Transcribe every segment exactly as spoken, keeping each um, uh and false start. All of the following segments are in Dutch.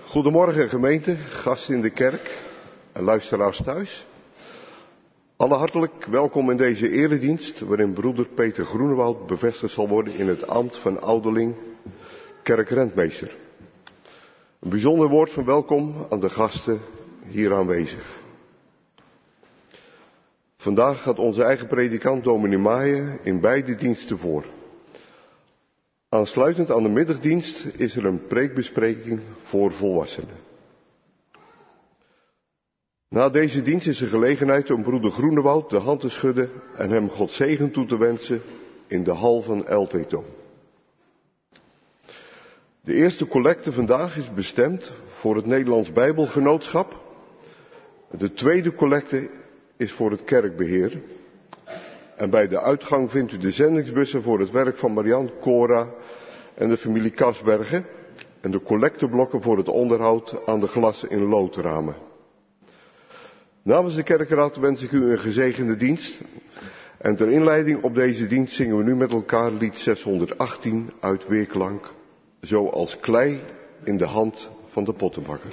Goedemorgen gemeente, gasten in de kerk en luisteraars thuis. Alle hartelijk welkom in deze eredienst waarin broeder Peter Groenewoud bevestigd zal worden in het ambt van ouderling kerkrentmeester. Een bijzonder woord van welkom aan de gasten hier aanwezig. Vandaag gaat onze eigen predikant dominee Maaien in beide diensten voor. Aansluitend aan de middagdienst is er een preekbespreking voor volwassenen. Na deze dienst is er gelegenheid om broeder Groenewoud de hand te schudden en hem God zegen toe te wensen in de hal van Elteto. De eerste collecte vandaag is bestemd voor het Nederlands Bijbelgenootschap. De tweede collecte is voor het kerkbeheer. En bij de uitgang vindt u de zendingsbussen voor het werk van Marianne, Cora en de familie Kasbergen. En de collecteblokken voor het onderhoud aan de glas- en loodramen. Namens de kerkraad wens ik u een gezegende dienst. En ter inleiding op deze dienst zingen we nu met elkaar lied zeshonderdachttien uit weerklank. Zoals klei in de hand van de pottenbakker.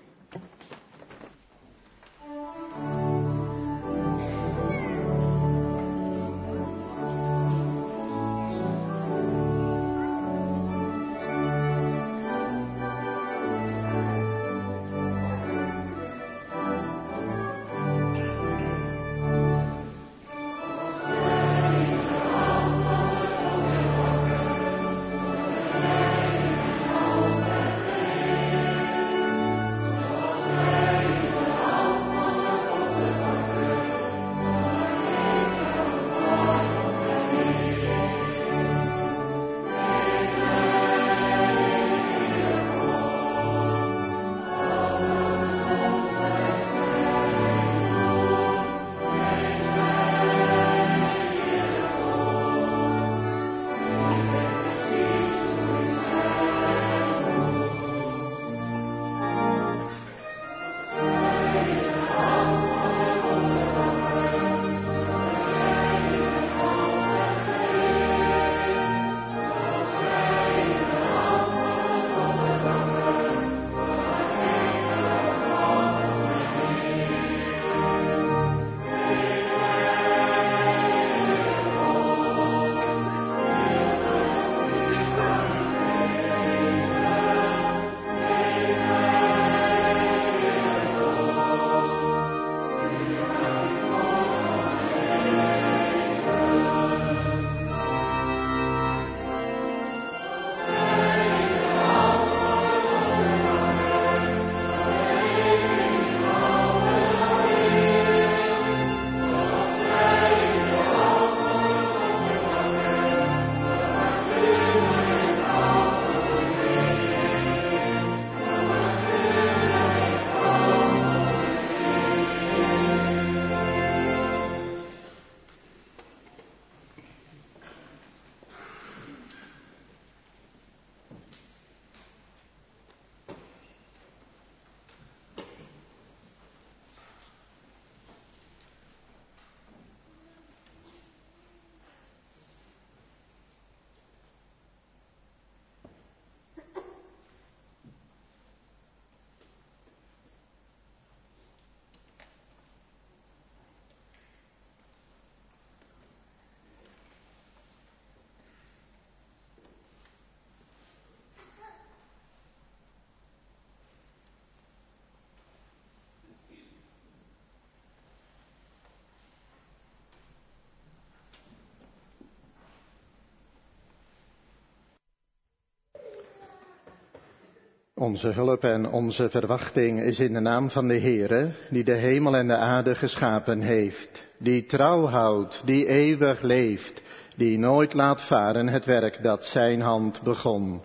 Onze hulp en onze verwachting is in de naam van de Heere, die de hemel en de aarde geschapen heeft, die trouw houdt, die eeuwig leeft, die nooit laat varen het werk dat zijn hand begon.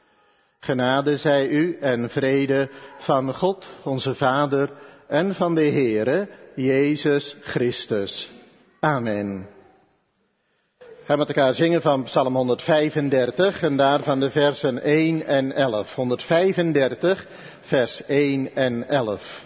Genade zij u en vrede van God, onze Vader, en van de Heere, Jezus Christus. Amen. We gaan met elkaar zingen van Psalm honderdvijfendertig en daarvan de versen één en elf. honderdvijfendertig, vers één en elf.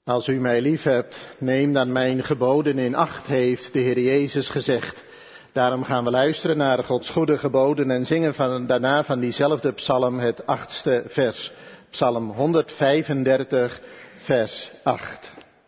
Als u mij lief hebt, neem dan mijn geboden in acht, heeft de Heer Jezus gezegd. Daarom gaan we luisteren naar Gods goede geboden en zingen van, daarna van diezelfde psalm het achtste vers. Psalm honderdvijfendertig, vers acht.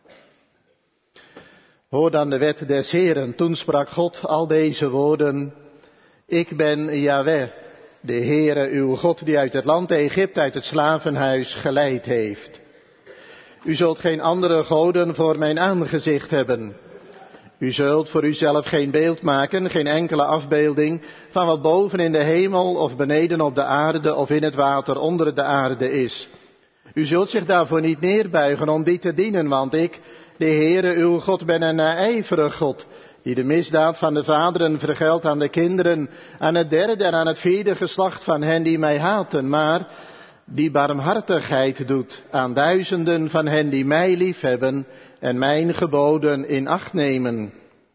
Hoor dan de wet des Heeren. Toen sprak God al deze woorden. Ik ben Jahweh, de Heere uw God, die uit het land Egypte, uit het slavenhuis geleid heeft. U zult geen andere goden voor mijn aangezicht hebben. U zult voor uzelf geen beeld maken, geen enkele afbeelding van wat boven in de hemel of beneden op de aarde of in het water onder de aarde is. U zult zich daarvoor niet neerbuigen om die te dienen, want ik, de Heere uw God, ben een naijverig God, die de misdaad van de vaderen vergeldt aan de kinderen, aan het derde en aan het vierde geslacht van hen die mij haten, maar die barmhartigheid doet aan duizenden van hen die mij liefhebben en mijn geboden in acht nemen.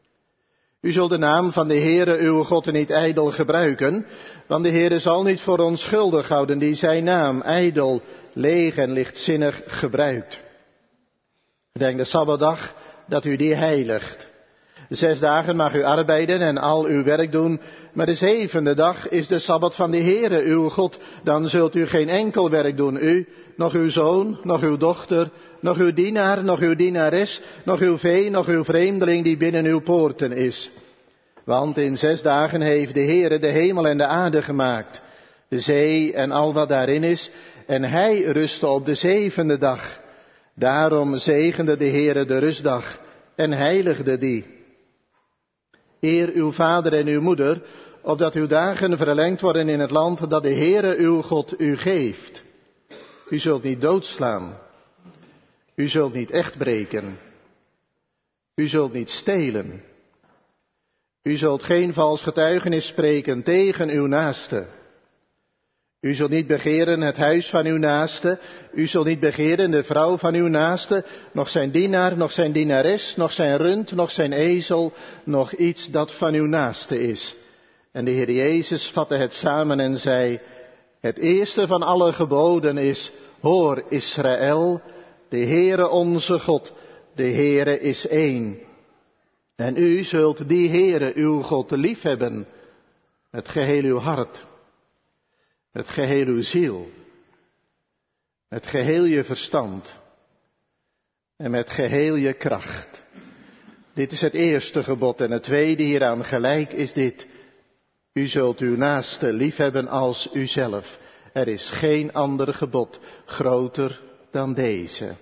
U zult de naam van de Heere uw God niet ijdel gebruiken, want de Heere zal niet voor onschuldig houden die zijn naam ijdel, leeg en lichtzinnig gebruikt. Denk de Sabbatdag dat u die heiligt. Zes dagen mag u arbeiden en al uw werk doen, maar de zevende dag is de Sabbat van de Heere uw God. Dan zult u geen enkel werk doen, u, nog uw zoon, nog uw dochter, nog uw dienaar, nog uw dienares, nog uw vee, nog uw vreemdeling die binnen uw poorten is. Want in zes dagen heeft de Heere de hemel en de aarde gemaakt, de zee en al wat daarin is, en hij rustte op de zevende dag. Daarom zegende de Heere de rustdag en heiligde die. Eer uw vader en uw moeder, opdat uw dagen verlengd worden in het land dat de Heere uw God u geeft. U zult niet doodslaan. U zult niet echt breken. U zult niet stelen. U zult geen vals getuigenis spreken tegen uw naaste. U zult niet begeren het huis van uw naaste, u zult niet begeren de vrouw van uw naaste, nog zijn dienaar, nog zijn dienares, nog zijn rund, nog zijn ezel, nog iets dat van uw naaste is. En de Heer Jezus vatte het samen en zei, het eerste van alle geboden is, hoor Israël, de Heere onze God, de Heere is één. En u zult die Heere uw God liefhebben, met geheel uw hart. Met geheel uw ziel, met geheel je verstand en met geheel je kracht. Dit is het eerste gebod en het tweede hieraan gelijk is dit. U zult uw naaste liefhebben als uzelf. Er is geen ander gebod groter dan deze.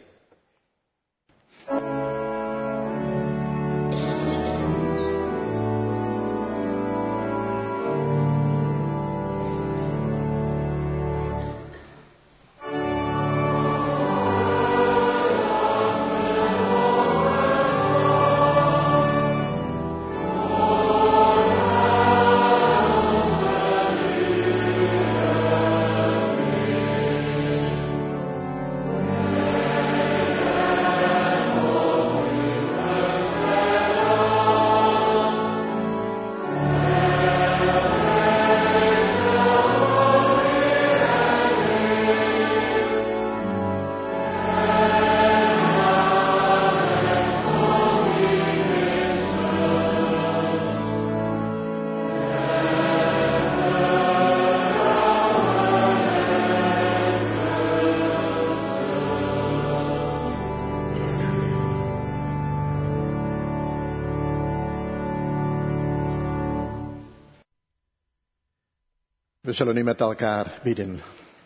We zullen nu met elkaar bidden.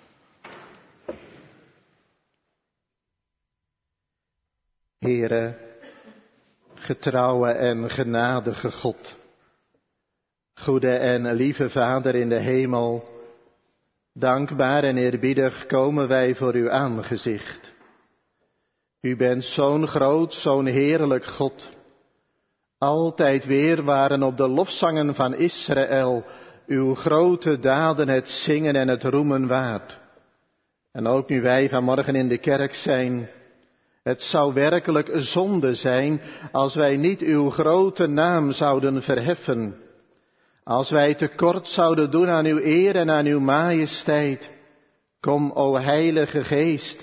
Heere, getrouwe en genadige God, goede en lieve Vader in de hemel, dankbaar en eerbiedig komen wij voor uw aangezicht. U bent zo'n groot, zo'n heerlijk God. Altijd weer waren op de lofzangen van Israël uw grote daden het zingen en het roemen waard. En ook nu wij vanmorgen in de kerk zijn, het zou werkelijk een zonde zijn als wij niet uw grote naam zouden verheffen. Als wij tekort zouden doen aan uw eer en aan uw majesteit. Kom, o Heilige Geest,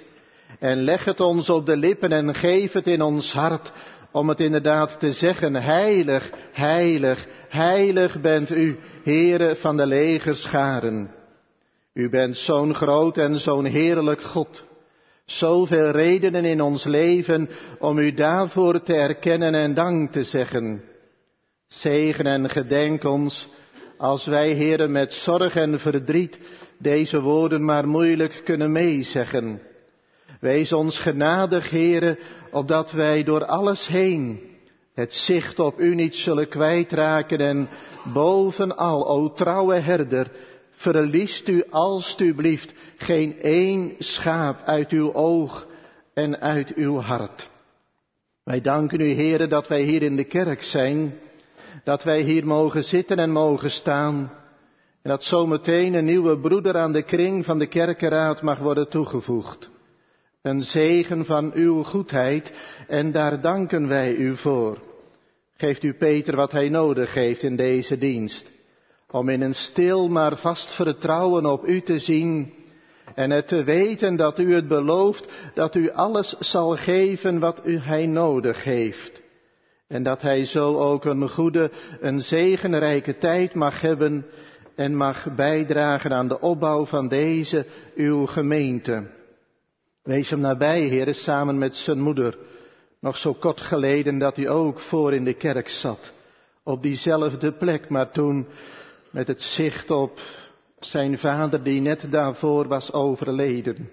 En leg het ons op de lippen en geef het in ons hart om het inderdaad te zeggen. Heilig, heilig, heilig bent u, Heere van de legerscharen. U bent zo'n groot en zo'n heerlijk God. Zoveel redenen in ons leven om u daarvoor te erkennen en dank te zeggen. Zegen en gedenk ons als wij, Heere, met zorg en verdriet deze woorden maar moeilijk kunnen meezeggen. Wees ons genadig, Heere, opdat wij door alles heen het zicht op u niet zullen kwijtraken en bovenal, o trouwe herder, verliest u alstublieft geen één schaap uit uw oog en uit uw hart. Wij danken u, Heere, dat wij hier in de kerk zijn, dat wij hier mogen zitten en mogen staan, en dat zometeen een nieuwe broeder aan de kring van de kerkenraad mag worden toegevoegd. Een zegen van uw goedheid, en daar danken wij u voor. Geeft u Peter wat hij nodig heeft in deze dienst, om in een stil maar vast vertrouwen op u te zien en het te weten dat u het belooft, dat u alles zal geven wat u hij nodig heeft. En dat hij zo ook een goede, een zegenrijke tijd mag hebben en mag bijdragen aan de opbouw van deze, uw gemeente. Wees hem nabij, Heere, samen met zijn moeder. Nog zo kort geleden dat hij ook voor in de kerk zat. Op diezelfde plek, maar toen met het zicht op zijn vader die net daarvoor was overleden.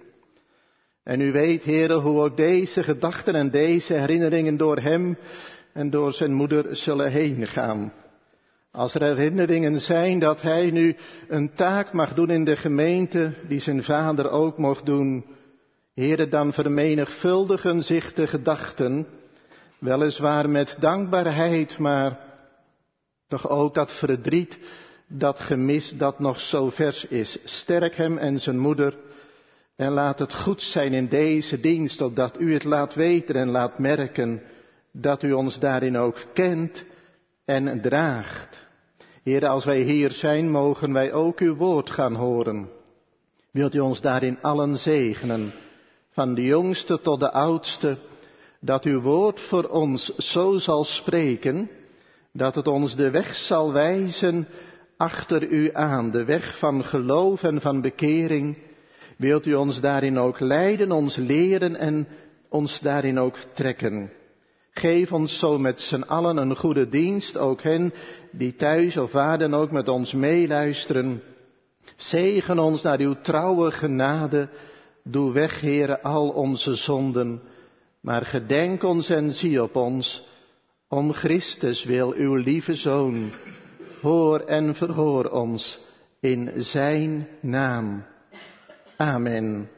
En u weet, Heere, hoe ook deze gedachten en deze herinneringen door hem en door zijn moeder zullen heen gaan. Als er herinneringen zijn dat hij nu een taak mag doen in de gemeente die zijn vader ook mocht doen, Heere, dan vermenigvuldigen zich de gedachten, weliswaar met dankbaarheid, maar toch ook dat verdriet, dat gemis dat nog zo vers is. Sterk hem en zijn moeder en laat het goed zijn in deze dienst, opdat u het laat weten en laat merken dat u ons daarin ook kent en draagt. Heere, als wij hier zijn, mogen wij ook uw woord gaan horen. Wilt u ons daarin allen zegenen, van de jongste tot de oudste, dat uw woord voor ons zo zal spreken, dat het ons de weg zal wijzen achter u aan, de weg van geloof en van bekering. Wilt u ons daarin ook leiden, ons leren en ons daarin ook trekken. Geef ons zo met z'n allen een goede dienst, ook hen die thuis of waar dan ook met ons meeluisteren. Zegen ons naar uw trouwe genade. Doe weg, Heere, al onze zonden, maar gedenk ons en zie op ons, om Christus wil, uw lieve Zoon. Hoor en verhoor ons in zijn naam. Amen.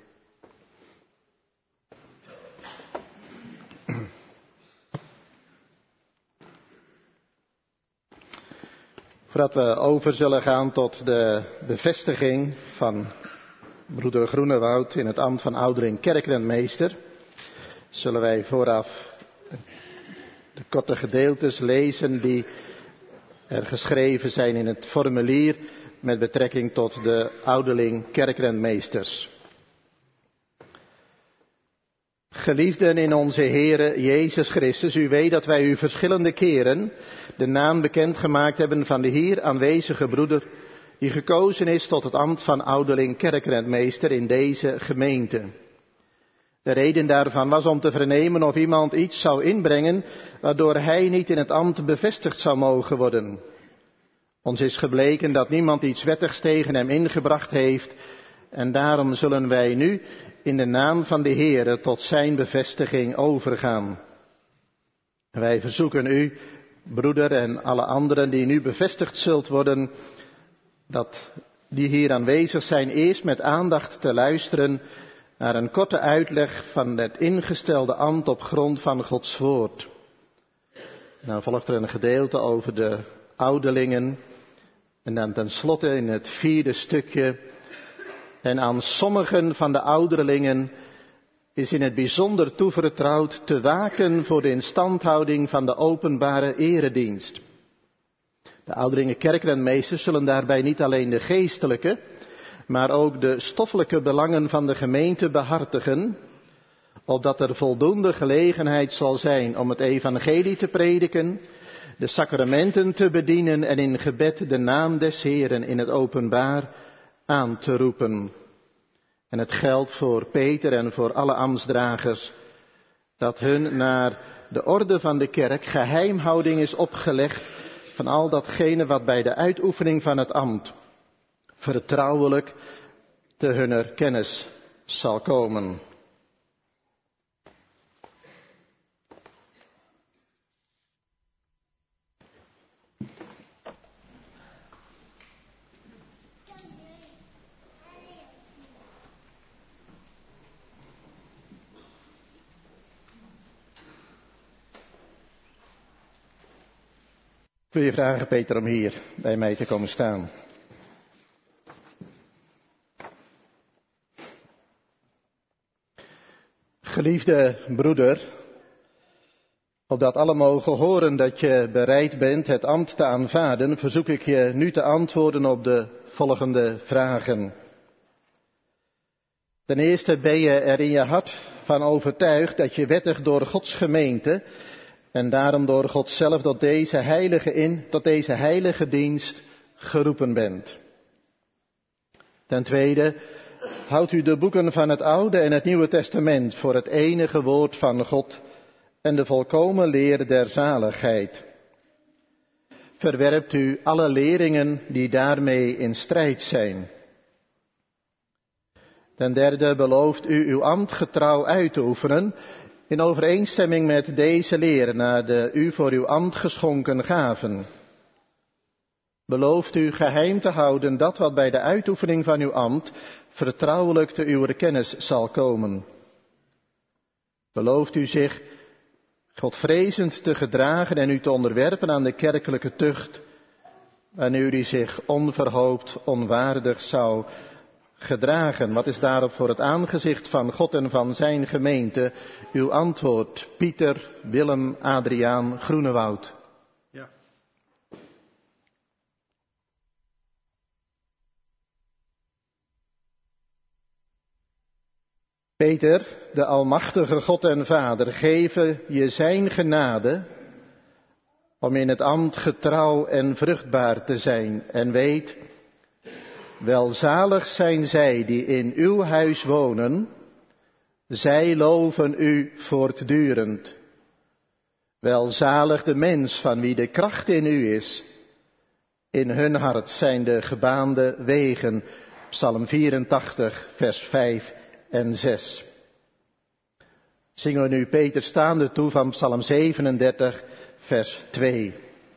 Voordat we over zullen gaan tot de bevestiging van broeder Groenewoud in het ambt van ouderling kerkrenmeester, zullen wij vooraf de korte gedeeltes lezen die er geschreven zijn in het formulier met betrekking tot de ouderling kerkrenmeesters. Geliefden in onze Heere Jezus Christus, u weet dat wij u verschillende keren de naam bekendgemaakt hebben van de hier aanwezige broeder die gekozen is tot het ambt van ouderling kerkrenmeester in deze gemeente. De reden daarvan was om te vernemen of iemand iets zou inbrengen waardoor hij niet in het ambt bevestigd zou mogen worden. Ons is gebleken dat niemand iets wettigs tegen hem ingebracht heeft en daarom zullen wij nu in de naam van de Heere tot zijn bevestiging overgaan. Wij verzoeken u, broeder en alle anderen die nu bevestigd zult worden, dat die hier aanwezig zijn eerst met aandacht te luisteren naar een korte uitleg van het ingestelde ambt op grond van Gods woord. Dan volgt er een gedeelte over de ouderlingen en dan tenslotte in het vierde stukje. En aan sommigen van de ouderlingen is in het bijzonder toevertrouwd te waken voor de instandhouding van de openbare eredienst. De ouderlingen kerkrenmeesters zullen daarbij niet alleen de geestelijke, maar ook de stoffelijke belangen van de gemeente behartigen, opdat er voldoende gelegenheid zal zijn om het evangelie te prediken, de sacramenten te bedienen en in gebed de naam des Heeren in het openbaar aan te roepen. En het geldt voor Peter en voor alle ambtsdragers, dat hun naar de orde van de kerk geheimhouding is opgelegd van al datgene wat bij de uitoefening van het ambt vertrouwelijk te hunner kennis zal komen. Ik wil je vragen, Peter, om hier bij mij te komen staan. Geliefde broeder, opdat alle mogen horen dat je bereid bent het ambt te aanvaarden, verzoek ik je nu te antwoorden op de volgende vragen. Ten eerste, ben je er in je hart van overtuigd dat je wettig door Gods gemeente en daarom door God zelf tot deze heilige in, tot deze heilige dienst geroepen bent? Ten tweede, houdt u de boeken van het Oude en het Nieuwe Testament voor het enige woord van God en de volkomen leer der zaligheid? Verwerpt u alle leringen die daarmee in strijd zijn? Ten derde, belooft u uw ambt getrouw uit te oefenen in overeenstemming met deze leer naar de u voor uw ambt geschonken gaven? Belooft u geheim te houden dat wat bij de uitoefening van uw ambt vertrouwelijk te uw kennis zal komen? Belooft u zich Godvrezend te gedragen en u te onderwerpen aan de kerkelijke tucht, wanneer u zich onverhoopt onwaardig zou gedragen? Wat is daarop voor het aangezicht van God en van zijn gemeente uw antwoord? Pieter, Willem, Adriaan, Groenewoud. Ja. Peter, de almachtige God en Vader, geven je zijn genade om in het ambt getrouw en vruchtbaar te zijn. En weet, welzalig zijn zij die in uw huis wonen, zij loven u voortdurend. Welzalig de mens van wie de kracht in u is, in hun hart zijn de gebaande wegen. Psalm vierentachtig, vers vijf en zes. Zingen we nu Peter staande toe van Psalm zevenendertig, vers twee.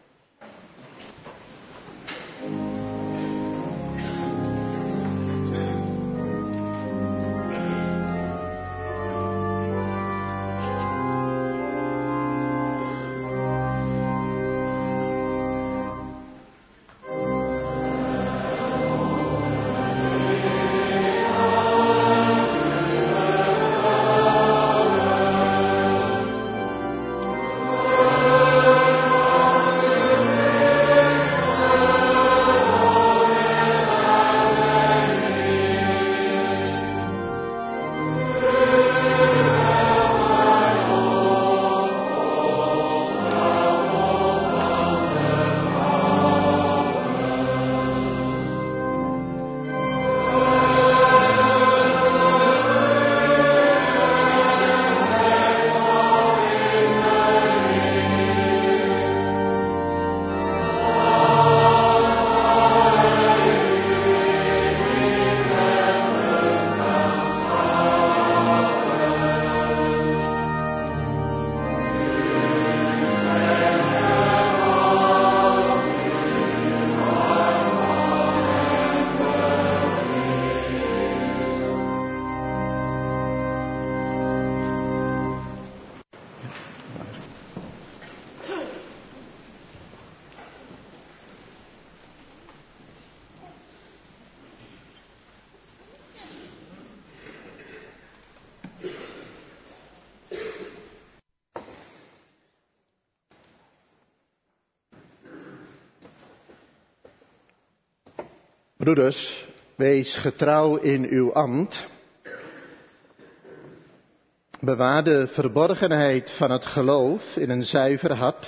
Broeders, wees getrouw in uw ambt. Bewaar de verborgenheid van het geloof in een zuiver hart.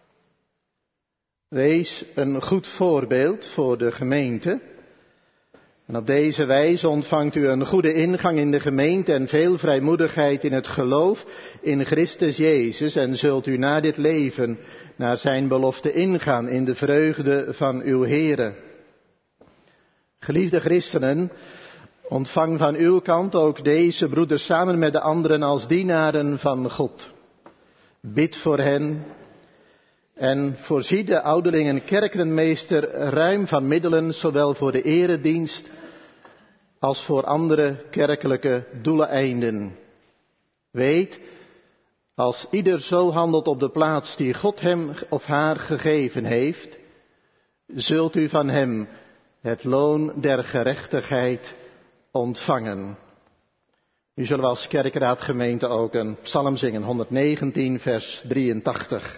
Wees een goed voorbeeld voor de gemeente. En op deze wijze ontvangt u een goede ingang in de gemeente en veel vrijmoedigheid in het geloof in Christus Jezus. En zult u na dit leven naar zijn belofte ingaan in de vreugde van uw Here. Geliefde christenen, ontvang van uw kant ook deze broeders samen met de anderen als dienaren van God. Bid voor hen en voorzie de ouderlingen kerkenmeester ruim van middelen, zowel voor de eredienst als voor andere kerkelijke doeleinden. Weet, als ieder zo handelt op de plaats die God hem of haar gegeven heeft, zult u van hem het loon der gerechtigheid ontvangen. Nu zullen we als kerkraadgemeente ook een psalm zingen, honderdnegentien vers drieëntachtig.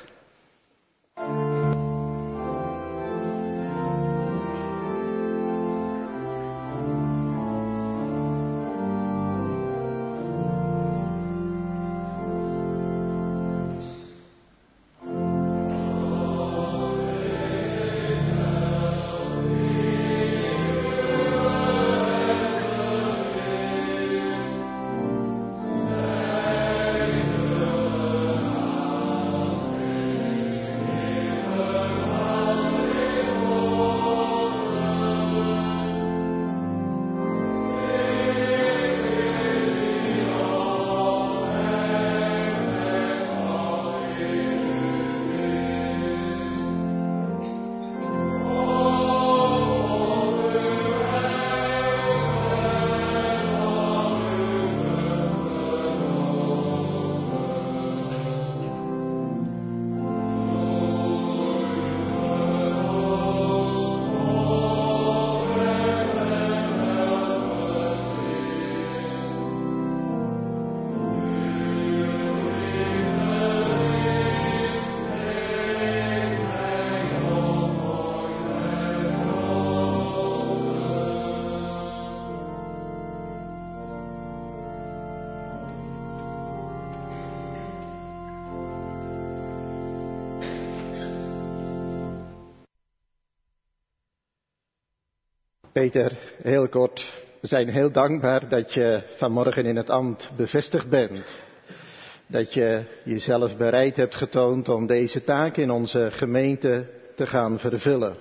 Peter, heel kort, we zijn heel dankbaar dat je vanmorgen in het ambt bevestigd bent. Dat je jezelf bereid hebt getoond om deze taak in onze gemeente te gaan vervullen.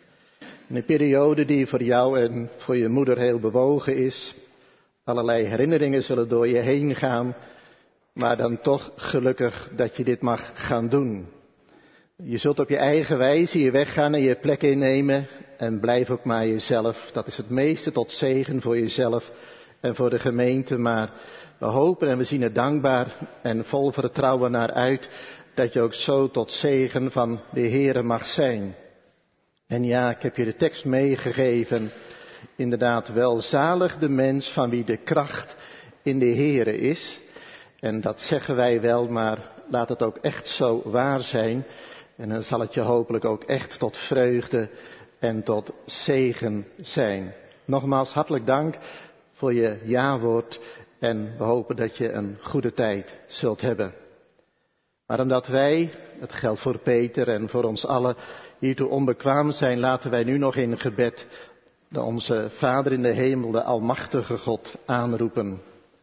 In een periode die voor jou en voor je moeder heel bewogen is. Allerlei herinneringen zullen door je heen gaan, maar dan toch gelukkig dat je dit mag gaan doen. Je zult op je eigen wijze je weg gaan en je plek innemen en blijf ook maar jezelf. Dat is het meeste tot zegen voor jezelf en voor de gemeente. Maar we hopen en we zien er dankbaar en vol vertrouwen naar uit dat je ook zo tot zegen van de Heere mag zijn. En ja, ik heb je de tekst meegegeven. Inderdaad, welzalig de mens van wie de kracht in de Heere is. En dat zeggen wij wel, maar laat het ook echt zo waar zijn. En dan zal het je hopelijk ook echt tot vreugde en tot zegen zijn. Nogmaals hartelijk dank voor je ja-woord en we hopen dat je een goede tijd zult hebben. Maar omdat wij, het geldt voor Peter en voor ons allen, hiertoe onbekwaam zijn, laten wij nu nog in gebed de onze Vader in de hemel, de almachtige God, aanroepen.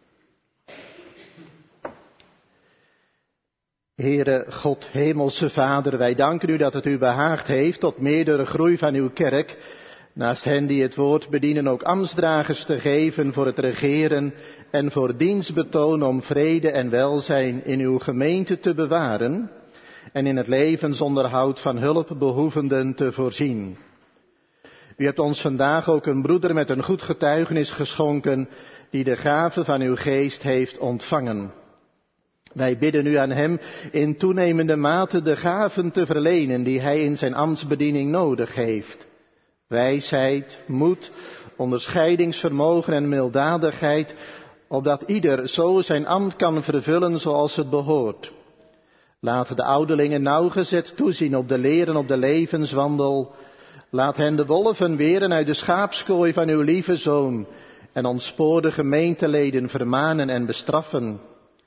Heere God, hemelse Vader, wij danken u dat het u behaagd heeft tot meerdere groei van uw kerk, naast hen die het woord bedienen ook ambtsdragers te geven voor het regeren en voor dienstbetoon om vrede en welzijn in uw gemeente te bewaren en in het levensonderhoud van hulpbehoevenden te voorzien. U hebt ons vandaag ook een broeder met een goed getuigenis geschonken die de gave van uw geest heeft ontvangen. Wij bidden u aan hem in toenemende mate de gaven te verlenen die hij in zijn ambtsbediening nodig heeft. Wijsheid, moed, onderscheidingsvermogen en milddadigheid, opdat ieder zo zijn ambt kan vervullen zoals het behoort. Laat de ouderlingen nauwgezet toezien op de leer en op de levenswandel. Laat hen de wolven weren uit de schaapskooi van uw lieve Zoon en ontspoorde gemeenteleden vermanen en bestraffen.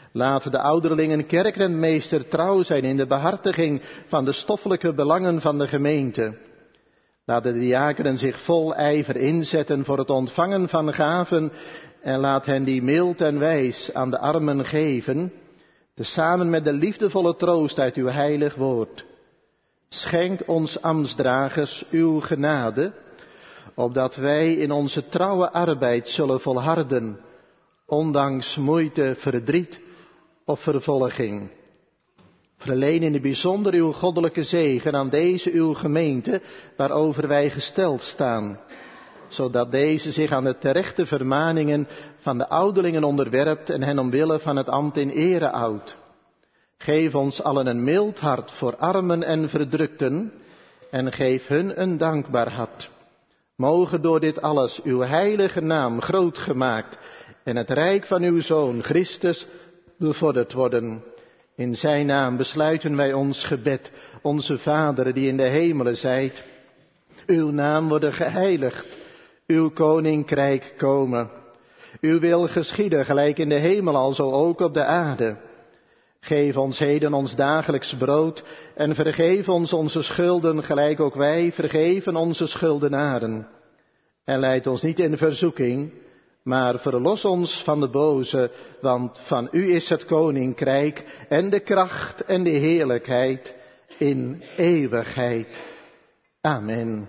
Laat de ouderlingen kerkrenmeester trouw zijn in de behartiging van de stoffelijke belangen van de gemeente. Laat de diakenen zich vol ijver inzetten voor het ontvangen van gaven en laat hen die mild en wijs aan de armen geven, tezamen met de liefdevolle troost uit uw heilig woord. Schenk ons ambtsdragers uw genade, opdat wij in onze trouwe arbeid zullen volharden, ondanks moeite, verdriet of vervolging. Verleen in het bijzonder uw goddelijke zegen aan deze uw gemeente, waarover wij gesteld staan, zodat deze zich aan de terechte vermaningen van de ouderlingen onderwerpt en hen omwille van het ambt in ere houdt. Geef ons allen een mild hart voor armen en verdrukten en geef hun een dankbaar hart. Mogen door dit alles uw heilige naam groot gemaakt en het rijk van uw Zoon Christus bevorderd worden. In zijn naam besluiten wij ons gebed, onze Vader die in de hemelen zijt. Uw naam worden geheiligd, uw koninkrijk komen. Uw wil geschieden, gelijk in de hemel alzo ook op de aarde. Geef ons heden ons dagelijks brood en vergeef ons onze schulden, gelijk ook wij vergeven onze schuldenaren. En leid ons niet in verzoeking, maar verlos ons van de boze, want van u is het koninkrijk en de kracht en de heerlijkheid in eeuwigheid. Amen.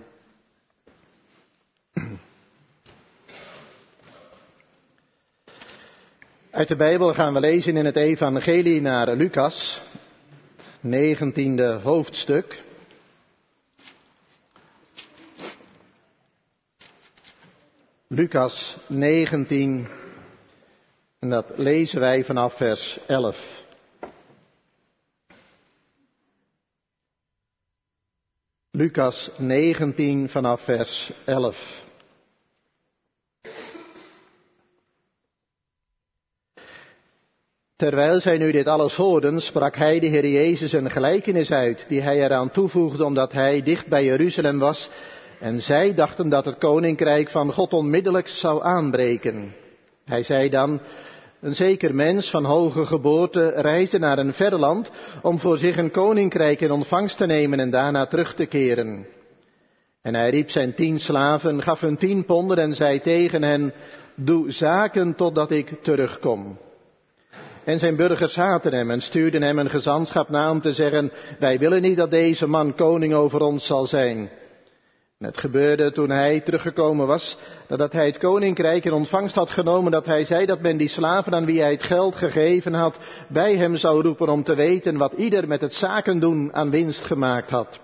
Uit de Bijbel gaan we lezen in het evangelie naar Lucas, negentiende hoofdstuk. Lucas negentien, en dat lezen wij vanaf vers elf. Lucas negentien vanaf vers elf. Terwijl zij nu dit alles hoorden, sprak hij de Heer Jezus een gelijkenis uit, die hij eraan toevoegde omdat hij dicht bij Jeruzalem was. En zij dachten dat het koninkrijk van God onmiddellijk zou aanbreken. Hij zei dan, een zeker mens van hoge geboorte reisde naar een ver land om voor zich een koninkrijk in ontvangst te nemen en daarna terug te keren. En hij riep zijn tien slaven, gaf hun tien ponden en zei tegen hen, doe zaken totdat ik terugkom. En zijn burgers haatten hem en stuurden hem een gezantschap na om te zeggen, wij willen niet dat deze man koning over ons zal zijn. En het gebeurde toen hij teruggekomen was, nadat hij het koninkrijk in ontvangst had genomen, dat hij zei dat men die slaven aan wie hij het geld gegeven had, bij hem zou roepen om te weten wat ieder met het zaken doen aan winst gemaakt had.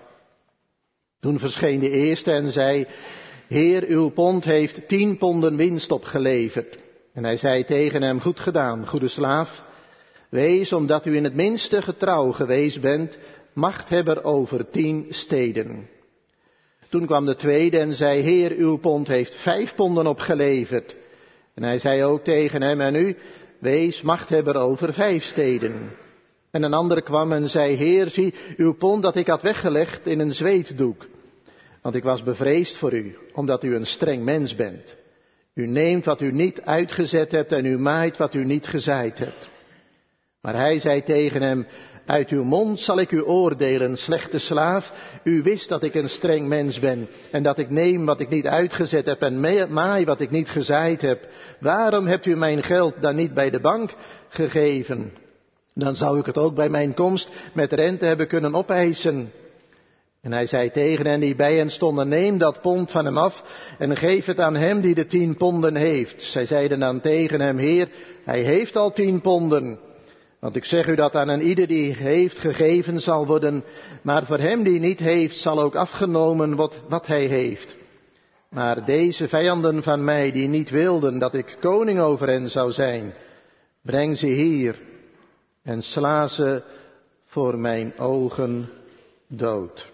Toen verscheen de eerste en zei, Heer, uw pond heeft tien ponden winst opgeleverd. En hij zei tegen hem, goed gedaan, goede slaaf. Wees, omdat u in het minste getrouw geweest bent, machthebber over tien steden. Toen kwam de tweede en zei, Heer, uw pond heeft vijf ponden opgeleverd. En hij zei ook tegen hem, en u, wees machthebber over vijf steden. En een ander kwam en zei, Heer, zie, uw pond dat ik had weggelegd in een zweetdoek. Want ik was bevreesd voor u, omdat u een streng mens bent. U neemt wat u niet uitgezet hebt en u maait wat u niet gezaaid hebt. Maar hij zei tegen hem, uit uw mond zal ik u oordelen, slechte slaaf. U wist dat ik een streng mens ben en dat ik neem wat ik niet uitgezet heb en maai wat ik niet gezaaid heb. Waarom hebt u mijn geld dan niet bij de bank gegeven? Dan zou ik het ook bij mijn komst met rente hebben kunnen opeisen. En hij zei tegen hen die bij hen stonden, neem dat pond van hem af en geef het aan hem die de tien ponden heeft. Zij zeiden dan tegen hem, Heer, hij heeft al tien ponden. Want ik zeg u dat aan een ieder die heeft gegeven zal worden, maar voor hem die niet heeft zal ook afgenomen wat, wat hij heeft. Maar deze vijanden van mij die niet wilden dat ik koning over hen zou zijn, breng ze hier en sla ze voor mijn ogen dood.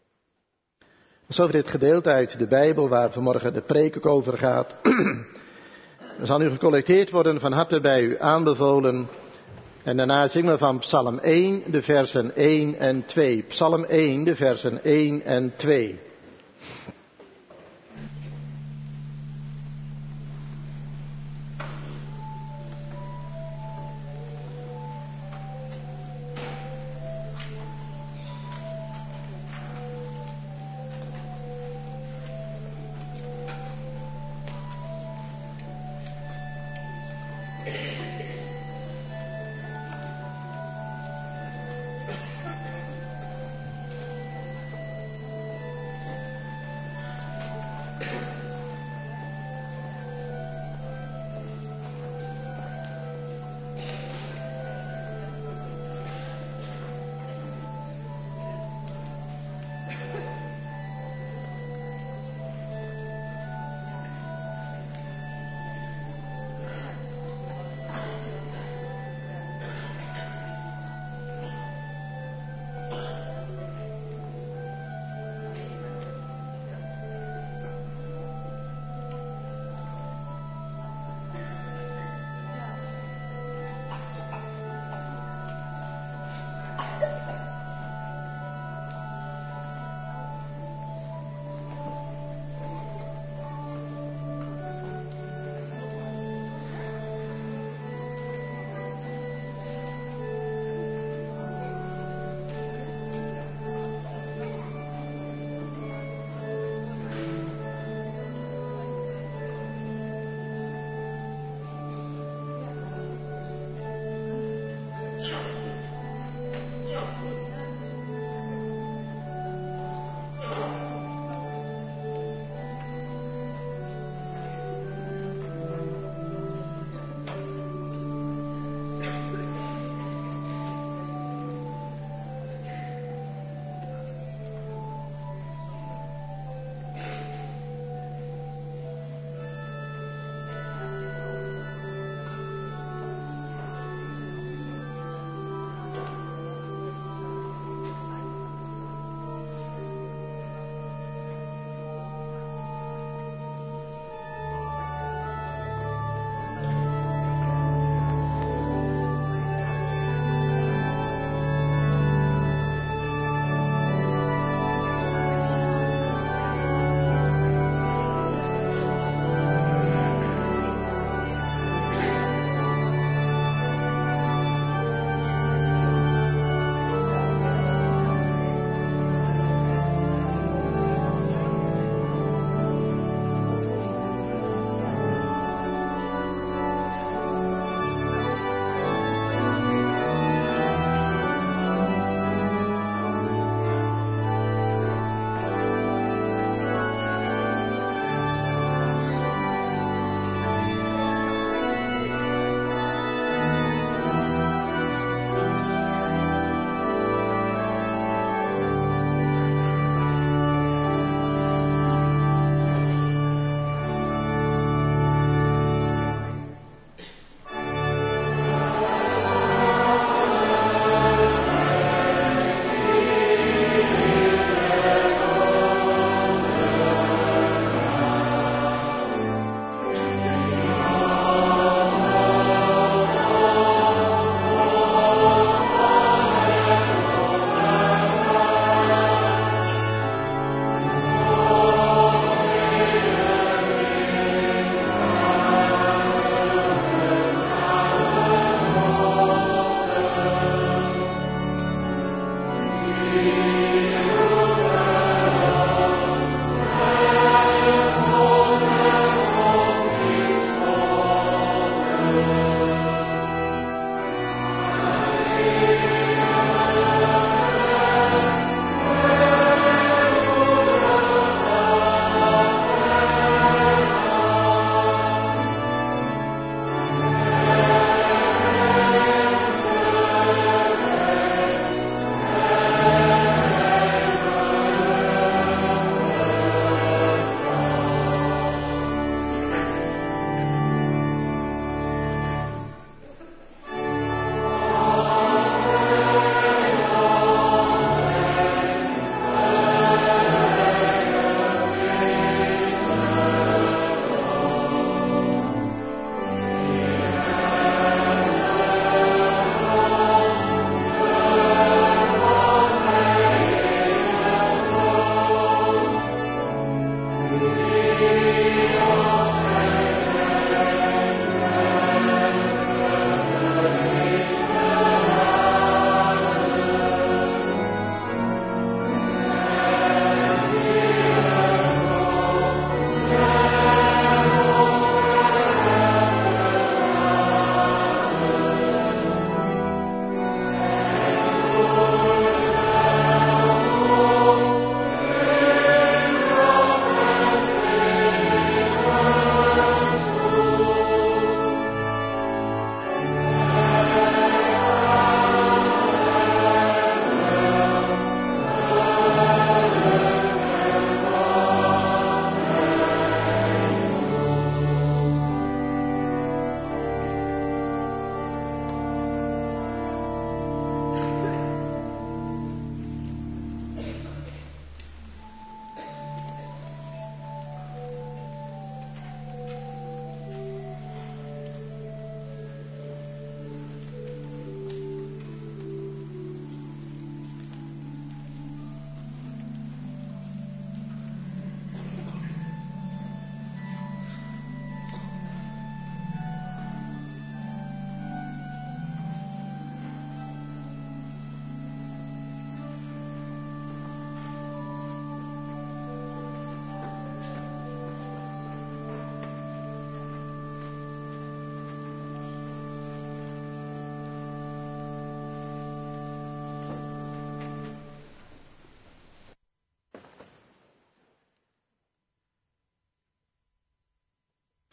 Zover dit gedeelte uit de Bijbel waar vanmorgen de preek ook over gaat. Er zal nu gecollecteerd worden, van harte bij u aanbevolen. En daarna zingen we van Psalm één, de versen één en twee. Psalm één, de versen één en twee.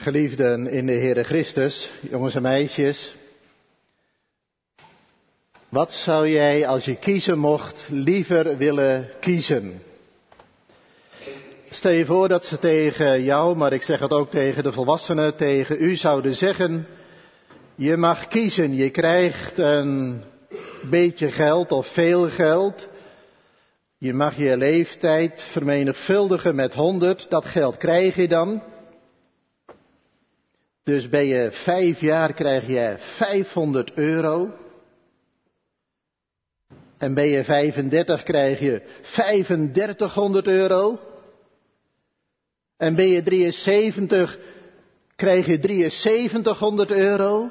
Geliefden in de Heere Christus, jongens en meisjes. Wat zou jij, als je kiezen mocht, liever willen kiezen? Stel je voor dat ze tegen jou, maar ik zeg het ook tegen de volwassenen, tegen u zouden zeggen: je mag kiezen, je krijgt een beetje geld of veel geld. Je mag je leeftijd vermenigvuldigen met honderd, dat geld krijg je dan. Dus ben je vijf jaar krijg je vijfhonderd euro. En ben je vijfendertig krijg je vijfendertighonderd euro. En ben je drieënzeventig krijg je drieënzeventighonderd euro.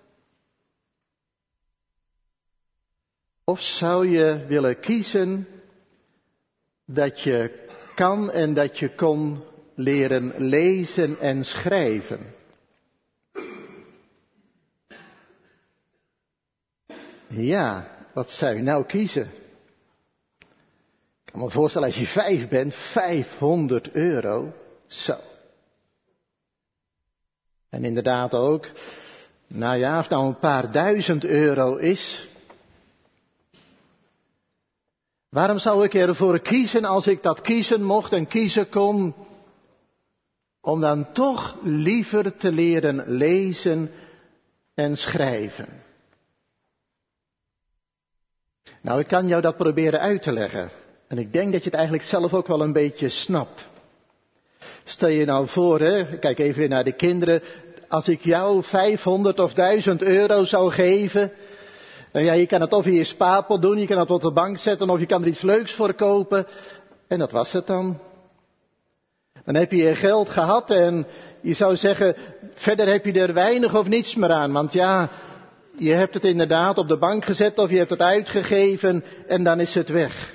Of zou je willen kiezen dat je kan en dat je kon leren lezen en schrijven? Ja, wat zou je nou kiezen? Ik kan me voorstellen, als je vijf bent, vijfhonderd euro. Zo. En inderdaad ook, nou ja, of het nou een paar duizend euro is. Waarom zou ik ervoor kiezen, als ik dat kiezen mocht en kiezen kon, om dan toch liever te leren lezen en schrijven? Nou, ik kan jou dat proberen uit te leggen. En ik denk dat je het eigenlijk zelf ook wel een beetje snapt. Stel je nou voor, hè, kijk even weer naar de kinderen. Als ik jou vijfhonderd of duizend euro zou geven. Nou ja, je kan het of in je spaarpot doen, je kan het op de bank zetten of je kan er iets leuks voor kopen. En dat was het dan. Dan heb je je geld gehad en je zou zeggen, verder heb je er weinig of niets meer aan. Want ja, je hebt het inderdaad op de bank gezet of je hebt het uitgegeven en dan is het weg.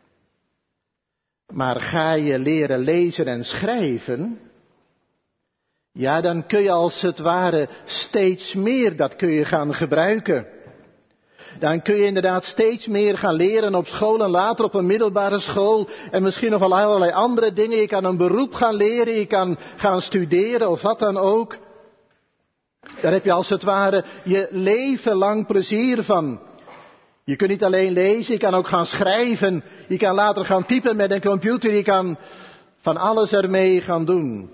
Maar ga je leren lezen en schrijven, ja, dan kun je als het ware steeds meer, dat kun je gaan gebruiken. Dan kun je inderdaad steeds meer gaan leren op school en later op een middelbare school. En misschien nog wel allerlei andere dingen. Je kan een beroep gaan leren, je kan gaan studeren of wat dan ook. Daar heb je als het ware je leven lang plezier van. Je kunt niet alleen lezen, je kan ook gaan schrijven. Je kan later gaan typen met een computer, je kan van alles ermee gaan doen.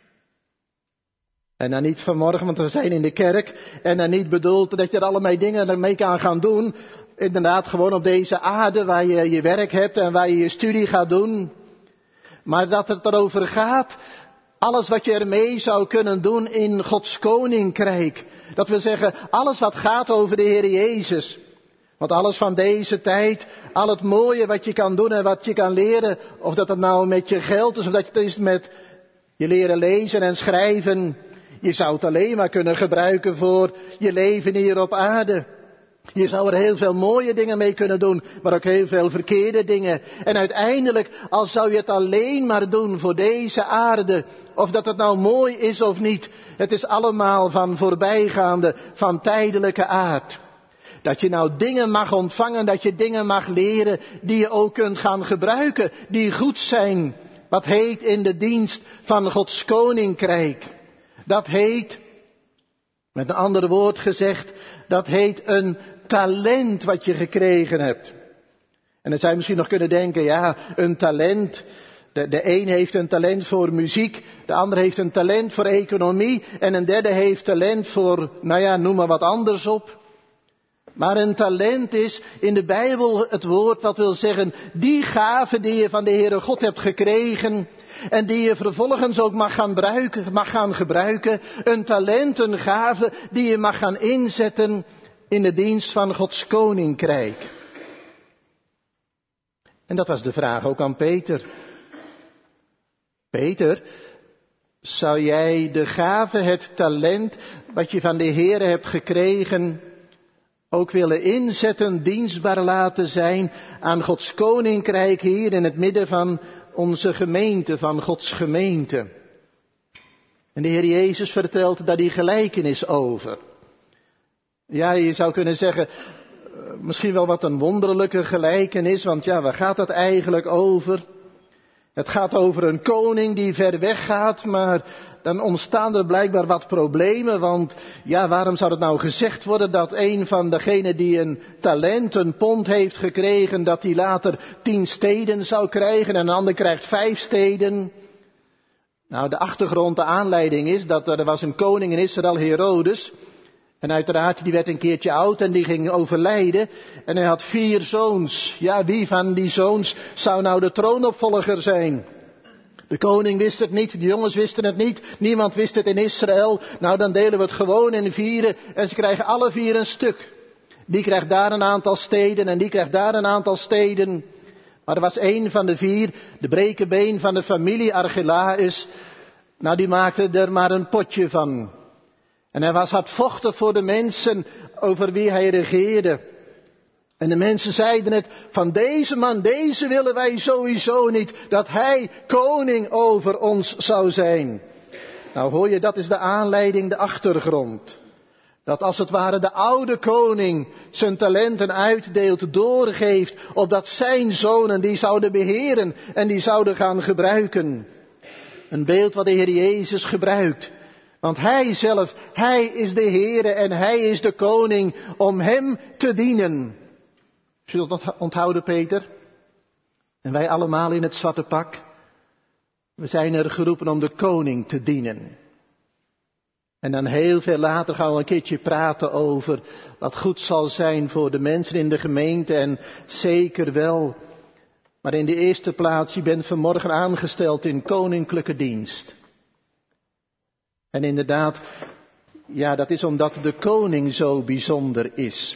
En dan niet vanmorgen, want we zijn in de kerk. En dan niet bedoeld dat je er allerlei dingen ermee kan gaan doen. Inderdaad gewoon op deze aarde waar je je werk hebt en waar je je studie gaat doen. Maar dat het erover gaat, alles wat je ermee zou kunnen doen in Gods koninkrijk. Dat wil zeggen, alles wat gaat over de Heer Jezus. Want alles van deze tijd, al het mooie wat je kan doen en wat je kan leren. Of dat het nou met je geld is, of dat het is met je leren lezen en schrijven. Je zou het alleen maar kunnen gebruiken voor je leven hier op aarde. Je zou er heel veel mooie dingen mee kunnen doen, maar ook heel veel verkeerde dingen. En uiteindelijk, al zou je het alleen maar doen voor deze aarde, of dat het nou mooi is of niet, het is allemaal van voorbijgaande, van tijdelijke aard. Dat je nou dingen mag ontvangen, dat je dingen mag leren die je ook kunt gaan gebruiken, die goed zijn. Wat heet in de dienst van Gods koninkrijk. Dat heet, met een ander woord gezegd, dat heet een talent wat je gekregen hebt. En dan zou je misschien nog kunnen denken, ja, een talent. De, de een heeft een talent voor muziek, de ander heeft een talent voor economie en een derde heeft talent voor, nou ja, noem maar wat anders op. Maar een talent is in de Bijbel het woord wat wil zeggen, die gave die je van de Heere God hebt gekregen en die je vervolgens ook mag gaan, gebruiken, mag gaan gebruiken. Een talent, een gave die je mag gaan inzetten in de dienst van Gods koninkrijk. En dat was de vraag ook aan Peter. Peter, zou jij de gave, het talent wat je van de Heere hebt gekregen ook willen inzetten, dienstbaar laten zijn aan Gods koninkrijk hier in het midden van onze gemeente, van Gods gemeente? En de Heer Jezus vertelt daar die gelijkenis over. Ja, je zou kunnen zeggen, misschien wel wat een wonderlijke gelijkenis, want ja, waar gaat het eigenlijk over? Het gaat over een koning die ver weg gaat, maar dan ontstaan er blijkbaar wat problemen. Want ja, waarom zou het nou gezegd worden dat een van degenen die een talent, een pond heeft gekregen, dat hij later tien steden zou krijgen en een ander krijgt vijf steden? Nou, de achtergrond, de aanleiding is dat er was een koning in Israël, Herodes. En uiteraard, die werd een keertje oud en die ging overlijden. En hij had vier zoons. Ja, wie van die zoons zou nou de troonopvolger zijn? De koning wist het niet, de jongens wisten het niet, niemand wist het in Israël. Nou, dan delen we het gewoon in vieren en ze krijgen alle vier een stuk. Die krijgt daar een aantal steden en die krijgt daar een aantal steden. Maar er was één van de vier, de brekenbeen van de familie Archelaus. Nou, die maakte er maar een potje van. En hij was hardvochtig voor de mensen over wie hij regeerde. En de mensen zeiden het, van deze man, deze willen wij sowieso niet, dat hij koning over ons zou zijn. Nou hoor je, dat is de aanleiding, de achtergrond. Dat als het ware de oude koning zijn talenten uitdeelt, doorgeeft, opdat zijn zonen die zouden beheren en die zouden gaan gebruiken. Een beeld wat de Heer Jezus gebruikt. Want hij zelf, hij is de Heere en hij is de koning om hem te dienen. Zult u dat onthouden, Peter? En wij allemaal in het zwarte pak. We zijn er geroepen om de koning te dienen. En dan heel veel later gaan we een keertje praten over wat goed zal zijn voor de mensen in de gemeente. En zeker wel. Maar in de eerste plaats, je bent vanmorgen aangesteld in koninklijke dienst. En inderdaad, ja, dat is omdat de koning zo bijzonder is.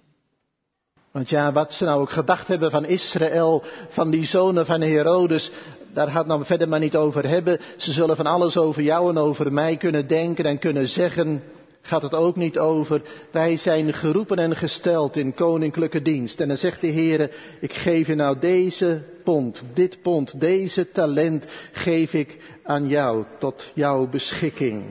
Want ja, wat ze nou ook gedacht hebben van Israël, van die zonen van Herodes, daar gaat het nou verder maar niet over hebben. Ze zullen van alles over jou en over mij kunnen denken en kunnen zeggen. Gaat het ook niet over. Wij zijn geroepen en gesteld in koninklijke dienst. En dan zegt de Heer, ik geef je nou deze pond, dit pond, deze talent geef ik aan jou, tot jouw beschikking.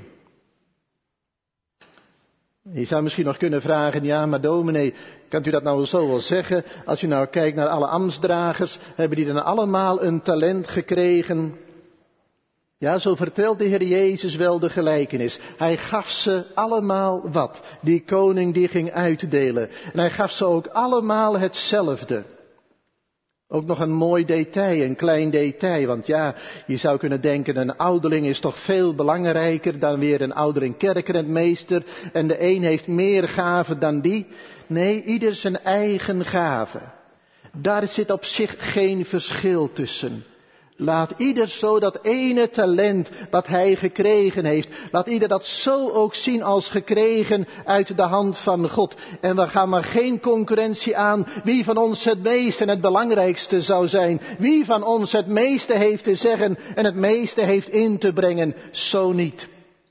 Je zou misschien nog kunnen vragen, ja maar dominee, kan u dat nou zo wel zeggen? Als u nou kijkt naar alle ambtsdragers, hebben die dan allemaal een talent gekregen? Ja, zo vertelt de Heer Jezus wel de gelijkenis. Hij gaf ze allemaal wat. Die koning die ging uitdelen. En hij gaf ze ook allemaal hetzelfde. Ook nog een mooi detail, een klein detail. Want ja, je zou kunnen denken, een ouderling is toch veel belangrijker dan weer een ouderling kerkenmeester. En de een heeft meer gaven dan die. Nee, ieder zijn eigen gave. Daar zit op zich geen verschil tussen. Laat ieder zo dat ene talent wat hij gekregen heeft, laat ieder dat zo ook zien als gekregen uit de hand van God. En we gaan maar geen concurrentie aan wie van ons het meeste en het belangrijkste zou zijn. Wie van ons het meeste heeft te zeggen en het meeste heeft in te brengen. Zo niet.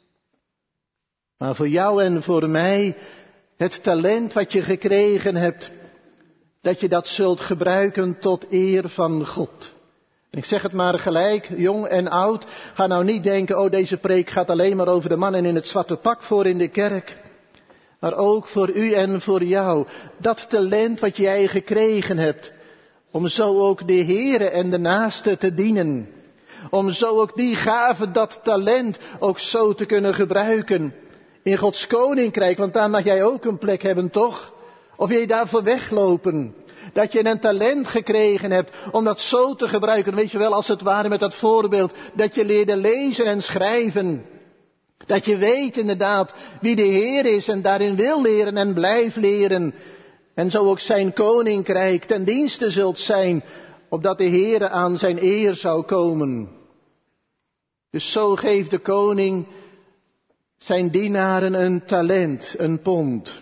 Maar voor jou en voor mij, het talent wat je gekregen hebt, dat je dat zult gebruiken tot eer van God. En ik zeg het maar gelijk, jong en oud, ga nou niet denken, oh deze preek gaat alleen maar over de mannen in het zwarte pak voor in de kerk. Maar ook voor u en voor jou, dat talent wat jij gekregen hebt, om zo ook de Heere en de naaste te dienen. Om zo ook die gave, dat talent ook zo te kunnen gebruiken in Gods koninkrijk, want daar mag jij ook een plek hebben, toch? Of wil je daarvoor weglopen? Dat je een talent gekregen hebt om dat zo te gebruiken. Weet je wel, als het ware met dat voorbeeld. Dat je leerde lezen en schrijven. Dat je weet inderdaad wie de Heer is en daarin wil leren en blijft leren. En zo ook zijn koninkrijk ten dienste zult zijn. Opdat de Heer aan zijn eer zou komen. Dus zo geeft de koning zijn dienaren een talent, een pond.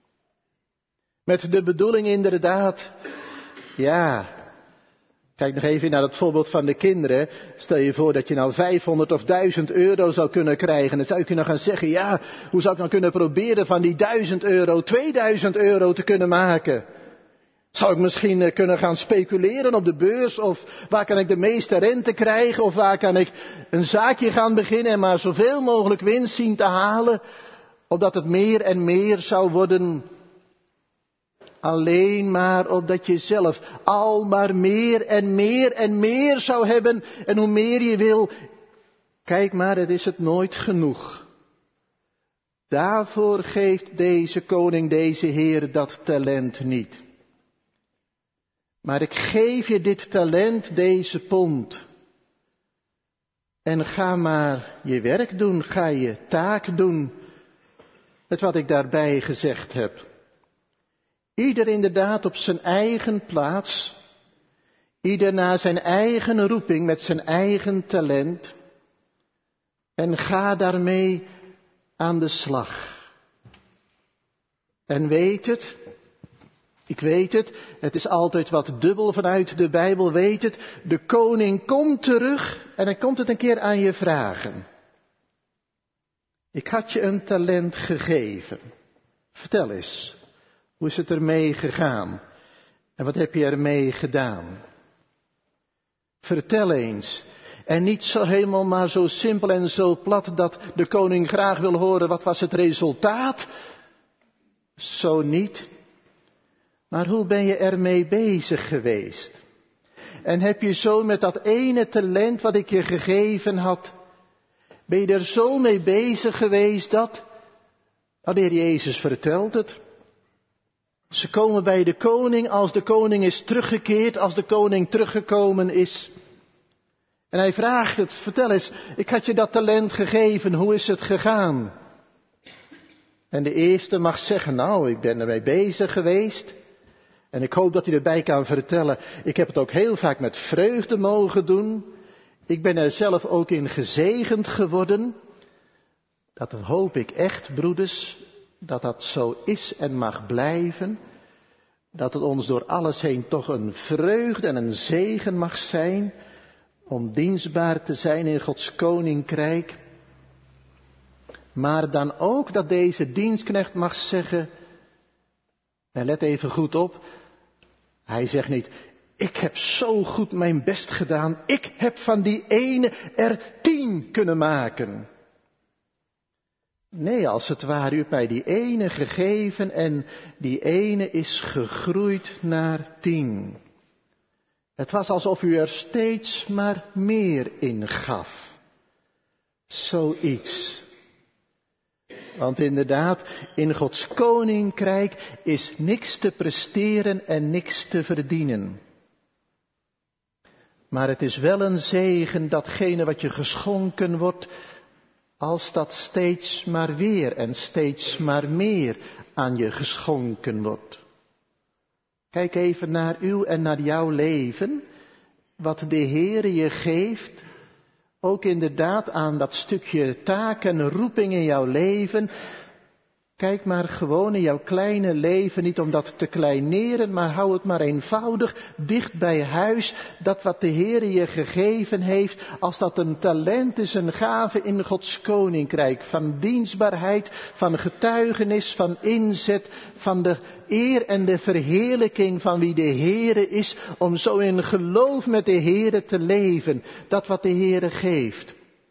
Met de bedoeling inderdaad, ja, kijk nog even naar het voorbeeld van de kinderen. Stel je voor dat je nou vijfhonderd of duizend euro zou kunnen krijgen. Dan zou je kunnen gaan zeggen, ja, hoe zou ik nou kunnen proberen van die duizend euro tweeduizend euro te kunnen maken? Zou ik misschien kunnen gaan speculeren op de beurs? Of waar kan ik de meeste rente krijgen? Of waar kan ik een zaakje gaan beginnen en maar zoveel mogelijk winst zien te halen? Opdat het meer en meer zou worden. alleen maar opdat je zelf al maar meer en meer en meer zou hebben. En hoe meer je wil, kijk maar, het is het nooit genoeg. Daarvoor geeft deze koning, deze Heer, dat talent niet. Maar ik geef je dit talent, deze pond. En ga maar je werk doen, ga je taak doen. Met wat ik daarbij gezegd heb. Ieder inderdaad op zijn eigen plaats. Ieder naar zijn eigen roeping met zijn eigen talent. En ga daarmee aan de slag. En weet het, ik weet het, het is altijd wat dubbel vanuit de Bijbel, weet het. De koning komt terug en hij komt het een keer aan je vragen. Ik had je een talent gegeven. Vertel eens, hoe is het ermee gegaan? En wat heb je ermee gedaan? Vertel eens. En niet zo helemaal maar zo simpel en zo plat dat de koning graag wil horen, wat was het resultaat? Zo niet. Maar hoe ben je ermee bezig geweest? En heb je zo met dat ene talent wat ik je gegeven had, ben je er zo mee bezig geweest dat, wanneer Jezus vertelt het, ze komen bij de koning als de koning is teruggekeerd, als de koning teruggekomen is. En hij vraagt het, vertel eens, ik had je dat talent gegeven, hoe is het gegaan? En de eerste mag zeggen, nou, ik ben ermee bezig geweest. En ik hoop dat hij erbij kan vertellen, ik heb het ook heel vaak met vreugde mogen doen. Ik ben er zelf ook in gezegend geworden. Dat hoop ik echt, broeders, dat dat zo is en mag blijven. Dat het ons door alles heen toch een vreugde en een zegen mag zijn om dienstbaar te zijn in Gods koninkrijk. Maar dan ook dat deze dienstknecht mag zeggen, en let even goed op, hij zegt niet, ik heb zo goed mijn best gedaan, ik heb van die ene er tien kunnen maken. Nee, als het ware, u hebt mij die ene gegeven en die ene is gegroeid naar tien. Het was alsof u er steeds maar meer in gaf. Zoiets. Want inderdaad, in Gods koninkrijk is niks te presteren en niks te verdienen. Maar het is wel een zegen, datgene wat je geschonken wordt, als dat steeds maar weer en steeds maar meer aan je geschonken wordt. Kijk even naar uw en naar jouw leven, wat de Heere je geeft, ook inderdaad aan dat stukje taak en roeping in jouw leven. Kijk maar gewoon in jouw kleine leven, niet om dat te kleineren, maar hou het maar eenvoudig dicht bij huis. Dat wat de Heere je gegeven heeft, als dat een talent is, een gave in Gods koninkrijk. Van dienstbaarheid, van getuigenis, van inzet, van de eer en de verheerlijking van wie de Heere is. Om zo in geloof met de Heere te leven. Dat wat de Heere geeft.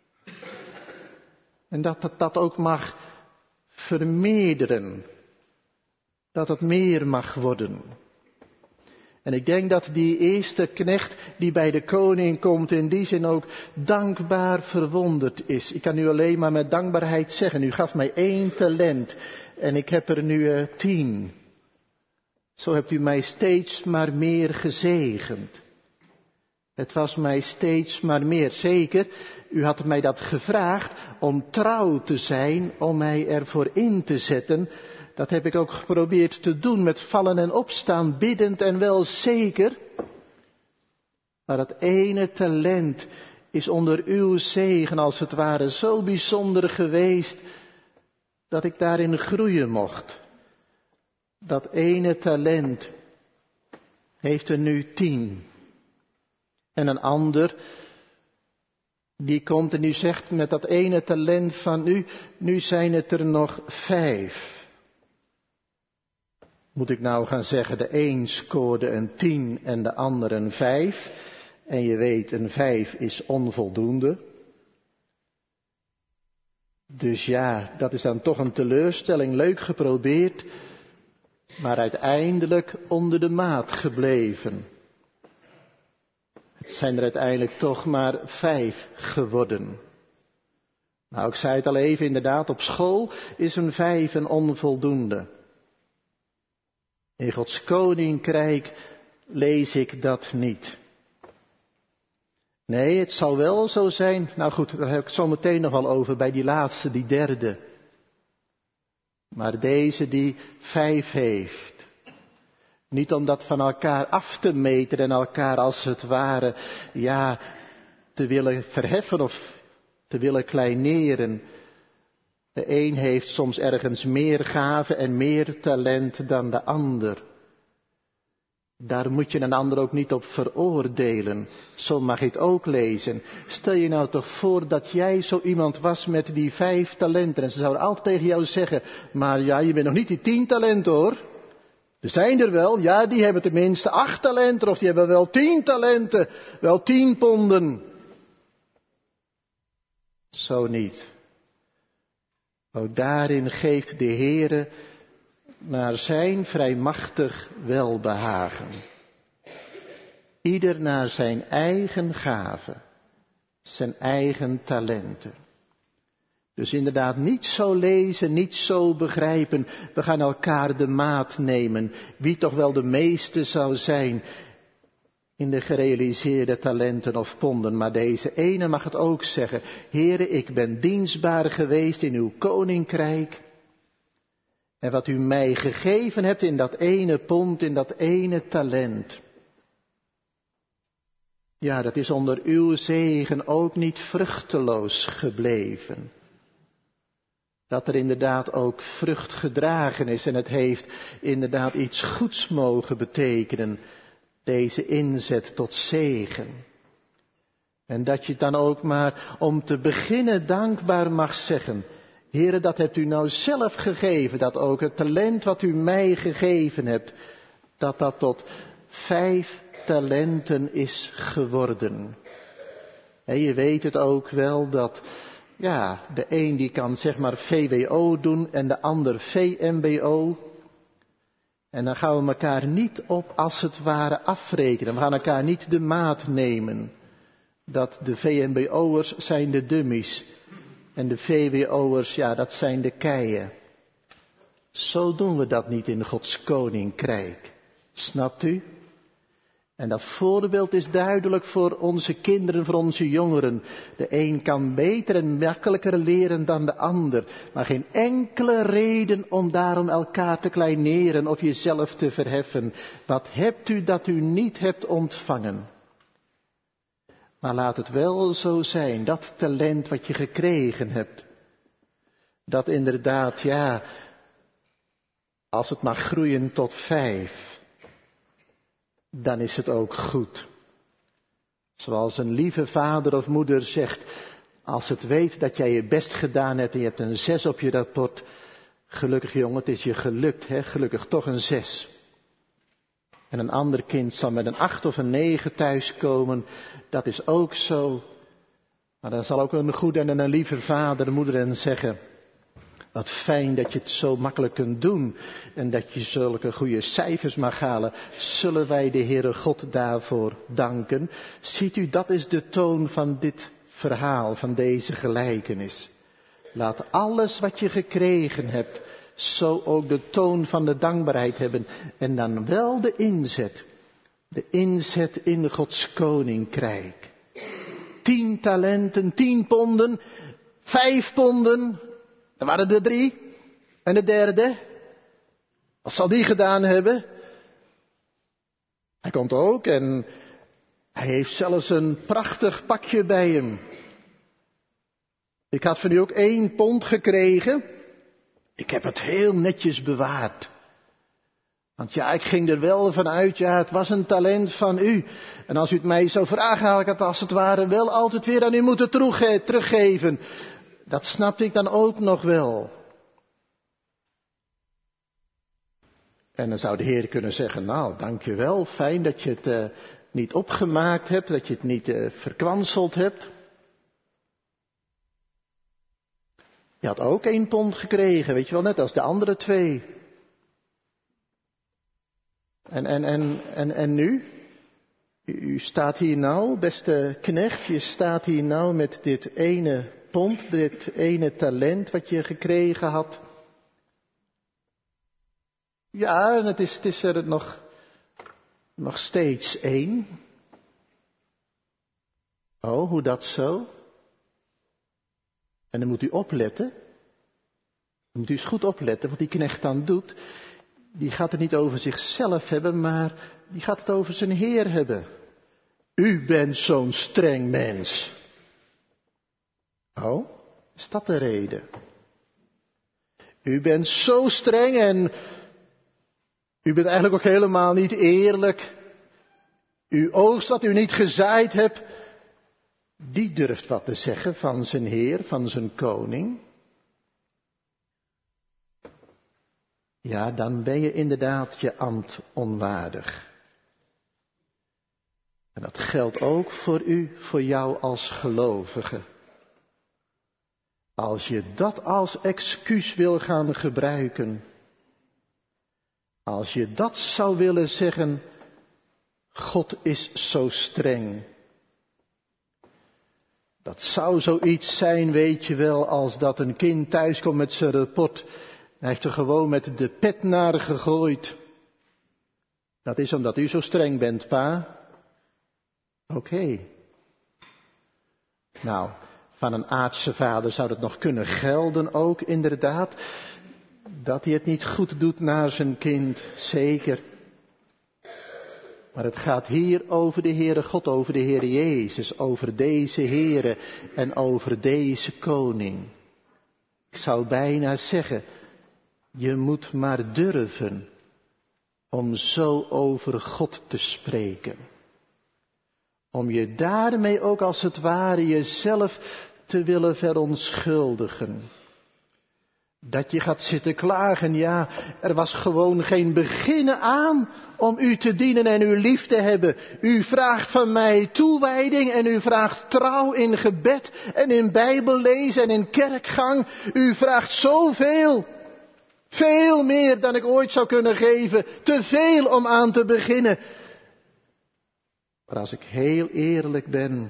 En dat dat, dat ook mag vermeerderen. Dat het meer mag worden. En ik denk dat die eerste knecht die bij de koning komt in die zin ook dankbaar verwonderd is. Ik kan u alleen maar met dankbaarheid zeggen, u gaf mij één talent en ik heb er nu uh, tien. Zo hebt u mij steeds maar meer gezegend. Het was mij steeds maar meer. Zeker, u had mij dat gevraagd om trouw te zijn, om mij ervoor in te zetten. Dat heb ik ook geprobeerd te doen met vallen en opstaan, biddend en wel zeker. Maar dat ene talent is onder uw zegen als het ware zo bijzonder geweest, dat ik daarin groeien mocht. Dat ene talent heeft er nu tien. En een ander, die komt en die zegt met dat ene talent van u, nu zijn het er nog vijf. Moet ik nou gaan zeggen, de een scoorde een tien en de ander een vijf. En je weet, een vijf is onvoldoende. Dus ja, dat is dan toch een teleurstelling, leuk geprobeerd. maar uiteindelijk onder de maat gebleven. Het zijn er uiteindelijk toch maar vijf geworden. Nou, ik zei het al even, inderdaad, op school is een vijf een onvoldoende. In Gods koninkrijk lees ik dat niet. Nee, het zal wel zo zijn, nou goed, daar heb ik het zo meteen nog wel over, bij die laatste, die derde. Maar deze die vijf heeft. Niet om dat van elkaar af te meten en elkaar als het ware, ja, te willen verheffen of te willen kleineren. De een heeft soms ergens meer gave en meer talent dan de ander. Daar moet je een ander ook niet op veroordelen. Zo mag je het ook lezen. Stel je nou toch voor dat jij zo iemand was met die vijf talenten. En ze zouden altijd tegen jou zeggen, maar ja, je bent nog niet die tien talenten hoor. Er zijn er wel, ja, die hebben tenminste acht talenten of die hebben wel tien talenten, wel tien ponden. Zo niet. Ook daarin geeft de Heere naar zijn vrijmachtig welbehagen. Ieder naar zijn eigen gave, zijn eigen talenten. Dus inderdaad niet zo lezen, niet zo begrijpen. We gaan elkaar de maat nemen. Wie toch wel de meeste zou zijn in de gerealiseerde talenten of ponden. Maar deze ene mag het ook zeggen. Heere, ik ben dienstbaar geweest in uw koninkrijk. En wat u mij gegeven hebt in dat ene pond, in dat ene talent. Ja, dat is onder uw zegen ook niet vruchteloos gebleven. Dat er inderdaad ook vrucht gedragen is en het heeft inderdaad iets goeds mogen betekenen. Deze inzet tot zegen. En dat je het dan ook maar om te beginnen dankbaar mag zeggen. Heere, dat hebt u nou zelf gegeven, dat ook het talent wat u mij gegeven hebt, dat dat tot vijf talenten is geworden. En je weet het ook wel dat, ja, de een die kan zeg maar V W O doen en de ander V M B O. En dan gaan we elkaar niet op als het ware afrekenen. We gaan elkaar niet de maat nemen. Dat de V M B O'ers zijn de dummies. En de V W O'ers, ja, dat zijn de keien. Zo doen we dat niet in Gods koninkrijk. Snapt u? En dat voorbeeld is duidelijk voor onze kinderen, voor onze jongeren. De een kan beter en makkelijker leren dan de ander. Maar geen enkele reden om daarom elkaar te kleineren of jezelf te verheffen. Wat hebt u dat u niet hebt ontvangen? Maar laat het wel zo zijn, dat talent wat je gekregen hebt. Dat inderdaad, ja, als het mag groeien tot vijf. Dan is het ook goed. Zoals een lieve vader of moeder zegt, als het weet dat jij je best gedaan hebt en je hebt een zes op je rapport. Gelukkig jongen, het is je gelukt, hè? Gelukkig toch een zes. En een ander kind zal met een acht of een negen thuiskomen, dat is ook zo. Maar dan zal ook een goede en een lieve vader, moeder en zeggen, wat fijn dat je het zo makkelijk kunt doen en dat je zulke goede cijfers mag halen. Zullen wij de Heere God daarvoor danken? Ziet u, dat is de toon van dit verhaal, van deze gelijkenis. Laat alles wat je gekregen hebt, zo ook de toon van de dankbaarheid hebben. En dan wel de inzet. De inzet in Gods koninkrijk. Tien talenten, tien ponden, vijf ponden. Er waren er drie. En de derde? Wat zal die gedaan hebben? Hij komt ook en hij heeft zelfs een prachtig pakje bij hem. Ik had van u ook één pond gekregen. Ik heb het heel netjes bewaard. Want ja, ik ging er wel van uit, ja, het was een talent van u. En als u het mij zou vragen, had ik het als het ware wel altijd weer aan u moeten terugge- teruggeven. Dat snapte ik dan ook nog wel. En dan zou de Heer kunnen zeggen, nou, dankjewel, fijn dat je het uh, niet opgemaakt hebt, dat je het niet uh, verkwanseld hebt. Je had ook één pond gekregen, weet je wel, net als de andere twee. En, en, en, en, en nu? U staat hier nou, beste knecht, je staat hier nou met dit ene pond, dit ene talent wat je gekregen had. Ja, en het is, het is er nog, nog steeds één. Oh, hoe dat zo? En dan moet u opletten. Dan moet u eens goed opletten wat die knecht dan doet. Die gaat het niet over zichzelf hebben, maar die gaat het over zijn Heer hebben. U bent zo'n streng mens. Oh, is dat de reden? U bent zo streng en u bent eigenlijk ook helemaal niet eerlijk. Uw oogst wat u niet gezaaid hebt, die durft wat te zeggen van zijn Heer, van zijn koning. Ja, dan ben je inderdaad je ambt onwaardig. En dat geldt ook voor u, voor jou als gelovige. Als je dat als excuus wil gaan gebruiken, als je dat zou willen zeggen, God is zo streng. Dat zou zoiets zijn, weet je wel, als dat een kind thuiskomt met zijn rapport. Hij heeft er gewoon met de pet naar gegooid. Dat is omdat u zo streng bent, pa. Oké. Okay. Nou, van een aardse vader zou dat nog kunnen gelden ook, inderdaad. Dat hij het niet goed doet naar zijn kind, zeker. Maar het gaat hier over de Heere God, over de Heer Jezus, over deze Heere en over deze koning. Ik zou bijna zeggen, je moet maar durven om zo over God te spreken. Om je daarmee ook als het ware jezelf te willen verontschuldigen. Dat je gaat zitten klagen, ja, er was gewoon geen beginnen aan om u te dienen en u lief te hebben. U vraagt van mij toewijding en u vraagt trouw in gebed en in bijbellezen en in kerkgang. U vraagt zoveel, veel meer dan ik ooit zou kunnen geven, te veel om aan te beginnen. Maar als ik heel eerlijk ben,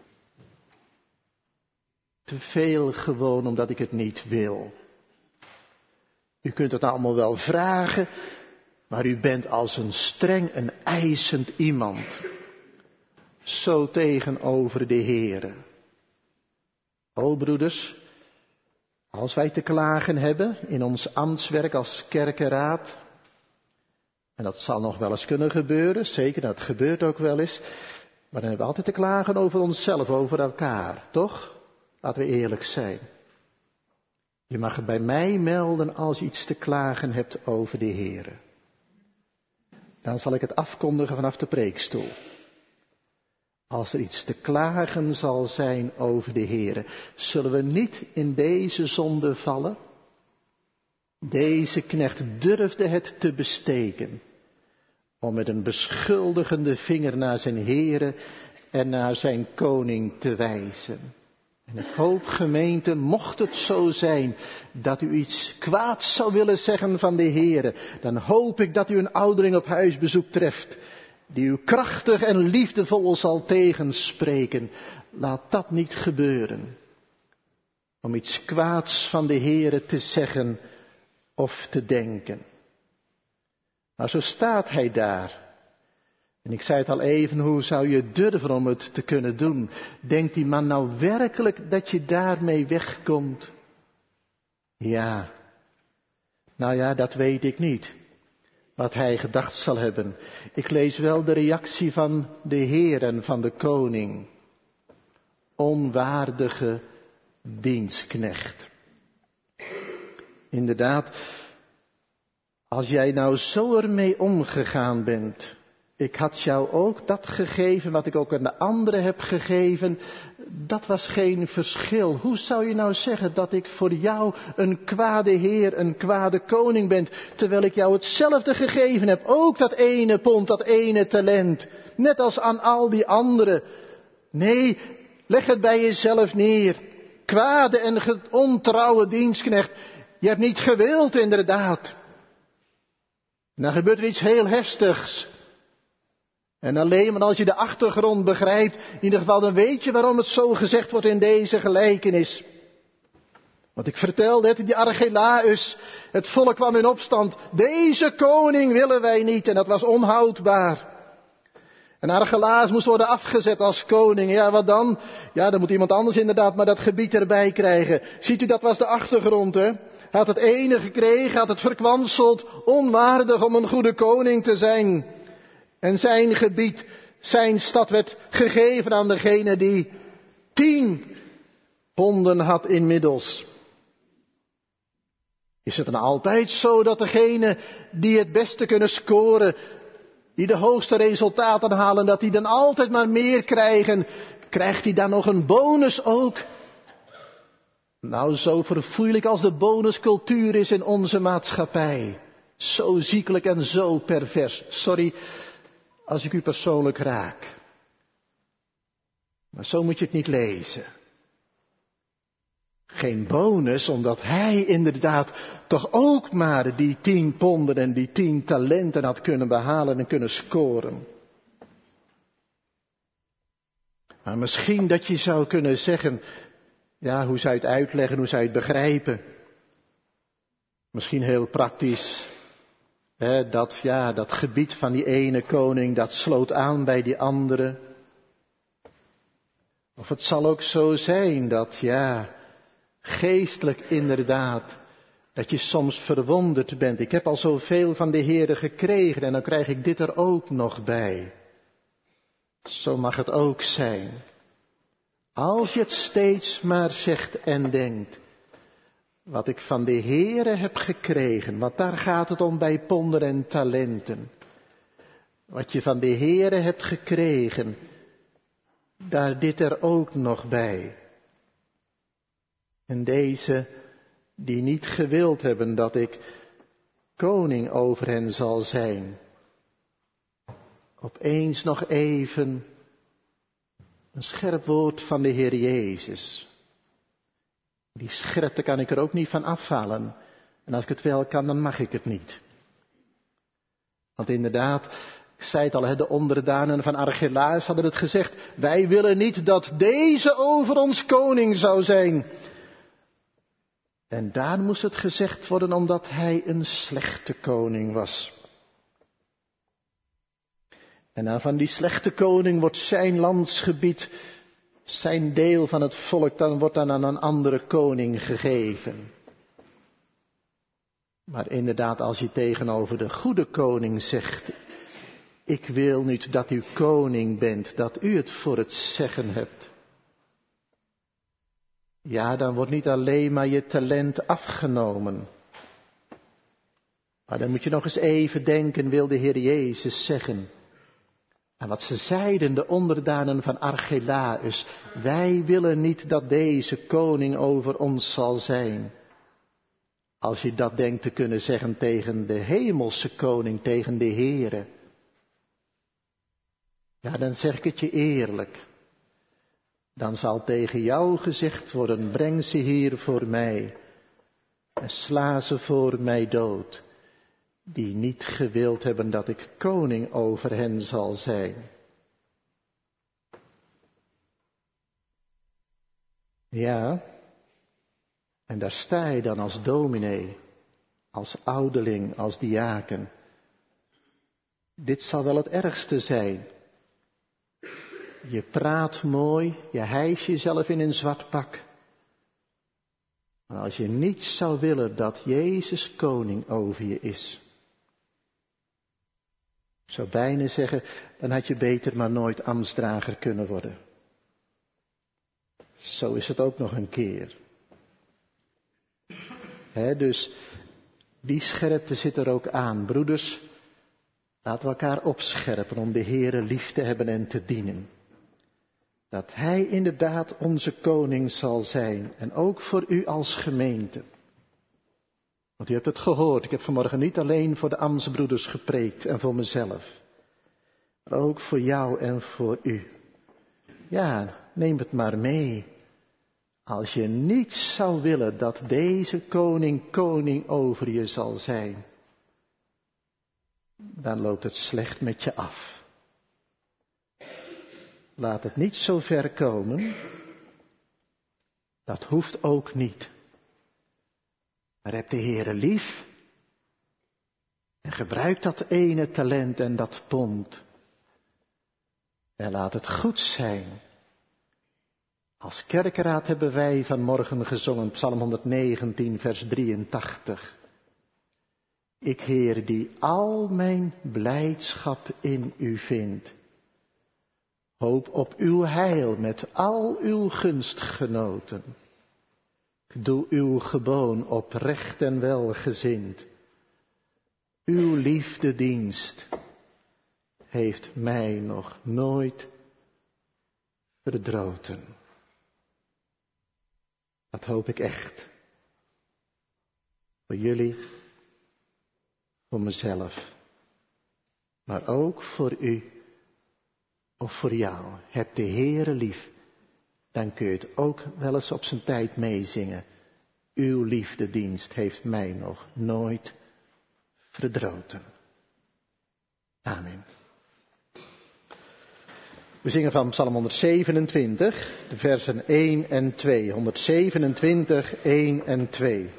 te veel gewoon omdat ik het niet wil. U kunt het allemaal wel vragen, maar u bent als een streng en eisend iemand. Zo tegenover de Heere. O broeders, als wij te klagen hebben in ons ambtswerk als kerkenraad, en dat zal nog wel eens kunnen gebeuren, zeker, dat gebeurt ook wel eens, maar dan hebben we altijd te klagen over onszelf, over elkaar, toch? Laten we eerlijk zijn. Je mag het bij mij melden als je iets te klagen hebt over de Heere. Dan zal ik het afkondigen vanaf de preekstoel. Als er iets te klagen zal zijn over de Heere, zullen we niet in deze zonde vallen? Deze knecht durfde het te besteken, om met een beschuldigende vinger naar zijn Heere en naar zijn koning te wijzen. En ik hoop, gemeente, mocht het zo zijn dat u iets kwaads zou willen zeggen van de Heere, dan hoop ik dat u een ouderling op huisbezoek treft, die u krachtig en liefdevol zal tegenspreken. Laat dat niet gebeuren. Om iets kwaads van de Heere te zeggen of te denken. Maar zo staat hij daar. En ik zei het al even, hoe zou je durven om het te kunnen doen? Denkt die man nou werkelijk dat je daarmee wegkomt? Ja. Nou ja, dat weet ik niet. Wat hij gedacht zal hebben. Ik lees wel de reactie van de Heer en van de koning. Onwaardige dienstknecht. Inderdaad, als jij nou zo ermee omgegaan bent. Ik had jou ook dat gegeven wat ik ook aan de anderen heb gegeven. Dat was geen verschil. Hoe zou je nou zeggen dat ik voor jou een kwade heer, een kwade koning ben, terwijl ik jou hetzelfde gegeven heb. Ook dat ene pond, dat ene talent. Net als aan al die anderen. Nee, leg het bij jezelf neer. Kwade en ontrouwe dienstknecht. Je hebt niet gewild, inderdaad. En dan gebeurt er iets heel heftigs. En alleen maar als je de achtergrond begrijpt, in ieder geval dan weet je waarom het zo gezegd wordt in deze gelijkenis. Want ik vertelde het, die Archelaus, het volk kwam in opstand. Deze koning willen wij niet en dat was onhoudbaar. En Archelaus moest worden afgezet als koning. Ja, wat dan? Ja, dan moet iemand anders inderdaad maar dat gebied erbij krijgen. Ziet u, dat was de achtergrond, hè? Hij had het ene gekregen, had het verkwanseld, onwaardig om een goede koning te zijn. En zijn gebied, zijn stad werd gegeven aan degene die tien ponden had inmiddels. Is het dan altijd zo dat degene die het beste kunnen scoren, die de hoogste resultaten halen, dat die dan altijd maar meer krijgen? Krijgt hij dan nog een bonus ook? Nou, zo verfoeilijk als de bonuscultuur is in onze maatschappij. Zo ziekelijk en zo pervers. Sorry als ik u persoonlijk raak. Maar zo moet je het niet lezen. Geen bonus, omdat hij inderdaad toch ook maar die tien ponden en die tien talenten had kunnen behalen en kunnen scoren. Maar misschien dat je zou kunnen zeggen, ja, hoe zou je het uitleggen, hoe zou je het begrijpen? Misschien heel praktisch. Hè, dat, ja, dat gebied van die ene koning, dat sloot aan bij die andere. Of het zal ook zo zijn dat, ja, geestelijk inderdaad, dat je soms verwonderd bent. Ik heb al zoveel van de Heere gekregen en dan krijg ik dit er ook nog bij. Zo mag het ook zijn. Als je het steeds maar zegt en denkt, wat ik van de Heere heb gekregen, want daar gaat het om bij ponden en talenten. Wat je van de Heere hebt gekregen, daar dit er ook nog bij. En deze die niet gewild hebben dat ik koning over hen zal zijn. Opeens nog even een scherp woord van de Heer Jezus. Die scherpte kan ik er ook niet van afhalen. En als ik het wel kan, dan mag ik het niet. Want inderdaad, ik zei het al, de onderdanen van Archelaus hadden het gezegd. Wij willen niet dat deze over ons koning zou zijn. En daar moest het gezegd worden omdat hij een slechte koning was. En dan van die slechte koning wordt zijn landsgebied, zijn deel van het volk, dan wordt dan aan een andere koning gegeven. Maar inderdaad, als je tegenover de goede koning zegt, ik wil niet dat u koning bent, dat u het voor het zeggen hebt. Ja, dan wordt niet alleen maar je talent afgenomen. Maar dan moet je nog eens even denken, wil de Heer Jezus zeggen. En wat ze zeiden, de onderdanen van Archelaus. Wij willen niet dat deze koning over ons zal zijn. Als je dat denkt te kunnen zeggen tegen de hemelse koning, tegen de Heere. Ja, dan zeg ik het je eerlijk. Dan zal tegen jou gezegd worden, breng ze hier voor mij. En sla ze voor mij dood. Die niet gewild hebben dat ik koning over hen zal zijn. Ja, en daar sta je dan als dominee, als ouderling, als diaken. Dit zal wel het ergste zijn. Je praat mooi, je hijst jezelf in een zwart pak. Maar als je niet zou willen dat Jezus koning over je is. Ik zou bijna zeggen, dan had je beter maar nooit ambtsdrager kunnen worden. Zo is het ook nog een keer. He, dus die scherpte zit er ook aan. Broeders, laten we elkaar opscherpen om de Heere lief te hebben en te dienen. Dat Hij inderdaad onze koning zal zijn. En ook voor u als gemeente. Want u hebt het gehoord. Ik heb vanmorgen niet alleen voor de ambtsbroeders gepreekt en voor mezelf. Maar ook voor jou en voor u. Ja, neem het maar mee. Als je niet zou willen dat deze koning koning over je zal zijn. dan loopt het slecht met je af. Laat het niet zo ver komen. Dat hoeft ook niet. Maar heb de Heere lief. En gebruik dat ene talent en dat pond. En laat het goed zijn. Als kerkraad hebben wij vanmorgen gezongen, Psalm honderdnegentien, vers drieëntachtig. Ik, Heer, die al mijn blijdschap in u vind. Hoop op uw heil met al uw gunstgenoten. Ik doe uw geboon oprecht en welgezind. Uw liefdedienst heeft mij nog nooit verdroten. Dat hoop ik echt. Voor jullie, voor mezelf, maar ook voor u of voor jou. Heb de Heere lief, dan kun je het ook wel eens op zijn tijd meezingen. Uw liefdedienst heeft mij nog nooit verdroten. Amen. We zingen van Psalm honderdzevenentwintig, de versen één en twee. honderdzevenentwintig, één en twee.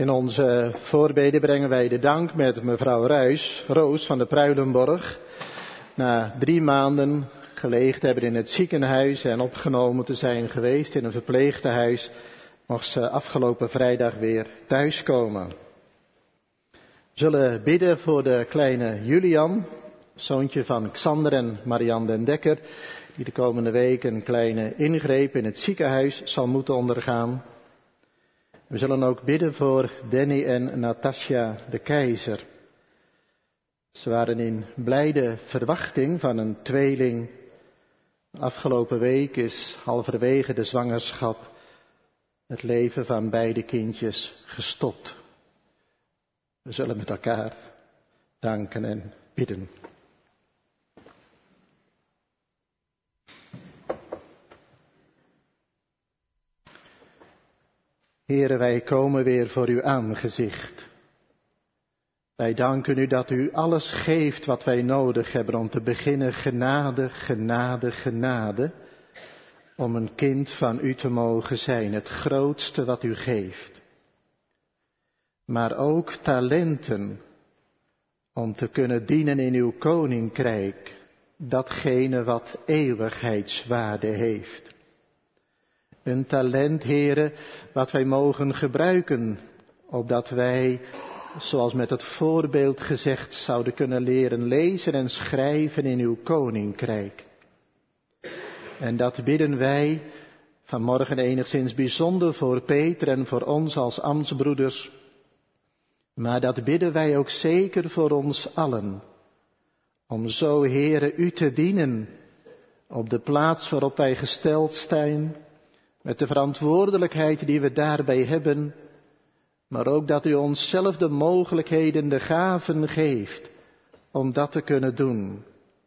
In onze voorbeden brengen wij de dank met mevrouw Ruijs, Roos van de Pruilenborg. Na drie maanden gelegen te hebben in het ziekenhuis en opgenomen te zijn geweest in een verpleegtehuis, mocht ze afgelopen vrijdag weer thuiskomen. We zullen bidden voor de kleine Julian, zoontje van Xander en Marianne den Dekker, die de komende week een kleine ingreep in het ziekenhuis zal moeten ondergaan. We zullen ook bidden voor Danny en Natasja de Keizer. Ze waren in blijde verwachting van een tweeling. Afgelopen week is halverwege de zwangerschap het leven van beide kindjes gestopt. We zullen met elkaar danken en bidden. Heere, wij komen weer voor uw aangezicht. Wij danken u dat u alles geeft wat wij nodig hebben om te beginnen. Genade, genade, genade. Om een kind van u te mogen zijn, het grootste wat u geeft. Maar ook talenten om te kunnen dienen in uw koninkrijk. Datgene wat eeuwigheidswaarde heeft. Een talent, Heere, wat wij mogen gebruiken, opdat wij, zoals met het voorbeeld gezegd, zouden kunnen leren lezen en schrijven in uw koninkrijk. En dat bidden wij vanmorgen enigszins bijzonder voor Peter en voor ons als ambtsbroeders. Maar dat bidden wij ook zeker voor ons allen. Om zo, Heere, u te dienen op de plaats waarop wij gesteld zijn, met de verantwoordelijkheid die we daarbij hebben, maar ook dat u ons zelf de mogelijkheden, de gaven geeft om dat te kunnen doen.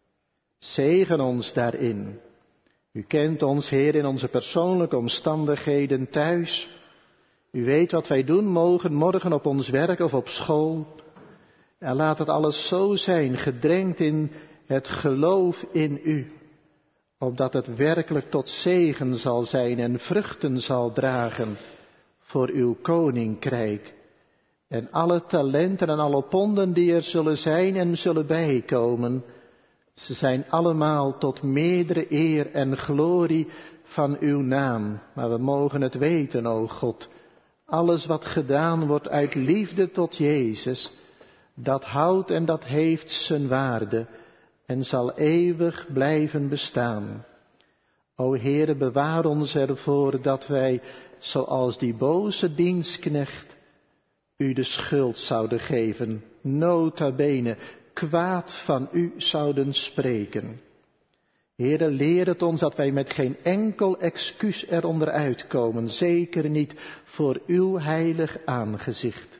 Zegen ons daarin. U kent ons, Heer, in onze persoonlijke omstandigheden thuis. U weet wat wij doen mogen morgen op ons werk of op school. En laat het alles zo zijn, gedrenkt in het geloof in u. Opdat het werkelijk tot zegen zal zijn en vruchten zal dragen voor uw koninkrijk. En alle talenten en alle ponden die er zullen zijn en zullen bijkomen, ze zijn allemaal tot meerdere eer en glorie van uw naam. Maar we mogen het weten, o God, alles wat gedaan wordt uit liefde tot Jezus, dat houdt en dat heeft zijn waarde en zal eeuwig blijven bestaan. O Heere, bewaar ons ervoor dat wij, zoals die boze dienstknecht, u de schuld zouden geven, nota bene, kwaad van u zouden spreken. Heere, leer het ons dat wij met geen enkel excuus eronder uitkomen, zeker niet voor uw heilig aangezicht.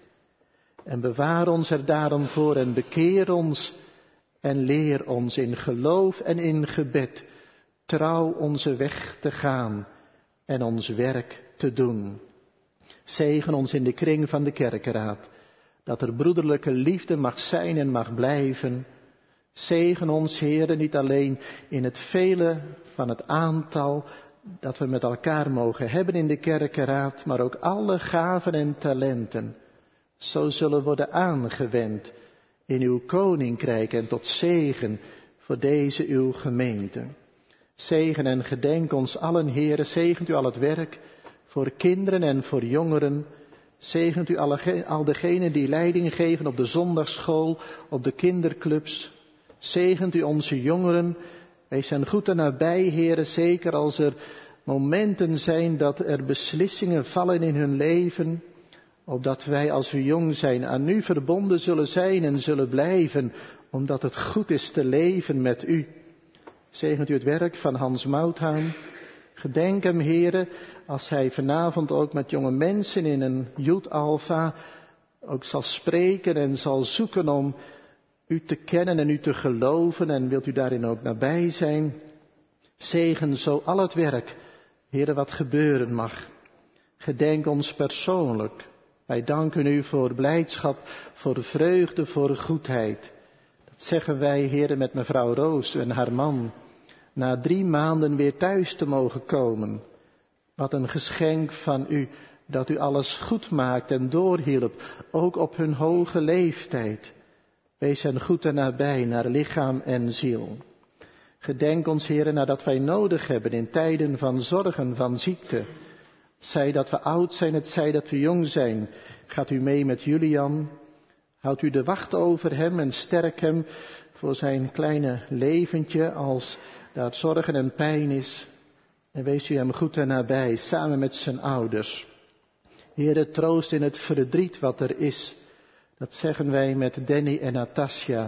En bewaar ons er daarom voor en bekeer ons en leer ons in geloof en in gebed trouw onze weg te gaan en ons werk te doen. Zegen ons in de kring van de kerkenraad, dat er broederlijke liefde mag zijn en mag blijven. Zegen ons, Heere, niet alleen in het vele van het aantal dat we met elkaar mogen hebben in de kerkenraad, maar ook alle gaven en talenten zo zullen worden aangewend in uw koninkrijk en tot zegen voor deze uw gemeente. Zegen en gedenk ons allen, Heere, zegent u al het werk voor kinderen en voor jongeren. Zegent u alle, al degenen die leiding geven op de zondagsschool, op de kinderclubs. Zegent u onze jongeren. Wees hen goed en nabij, Heere, zeker als er momenten zijn dat er beslissingen vallen in hun leven, opdat wij als we jong zijn aan u verbonden zullen zijn en zullen blijven, omdat het goed is te leven met u. Zegent u het werk van Hans Mouthaan. Gedenk hem, Heere, als hij vanavond ook met jonge mensen in een Youth Alpha ook zal spreken en zal zoeken om u te kennen en u te geloven, en wilt u daarin ook nabij zijn. Zegen zo al het werk, Heere, wat gebeuren mag. Gedenk ons persoonlijk. Wij danken u voor blijdschap, voor vreugde, voor goedheid. Dat zeggen wij, Heere, met mevrouw Roos en haar man, na drie maanden weer thuis te mogen komen. Wat een geschenk van u Dat u alles goed maakt en doorhielp, ook op hun hoge leeftijd. Wees hen goed en nabij, naar lichaam en ziel. Gedenk ons, Heere, nadat wij nodig hebben in tijden van zorgen, van ziekte. Het zij dat we oud zijn, het zij dat we jong zijn. Gaat u mee met Julian. Houdt u de wacht over hem en sterk hem voor zijn kleine leventje als daar zorgen en pijn is. En wees u hem goed en nabij, samen met zijn ouders. Heere, troost in het verdriet wat er is. Dat zeggen wij met Danny en Natasja.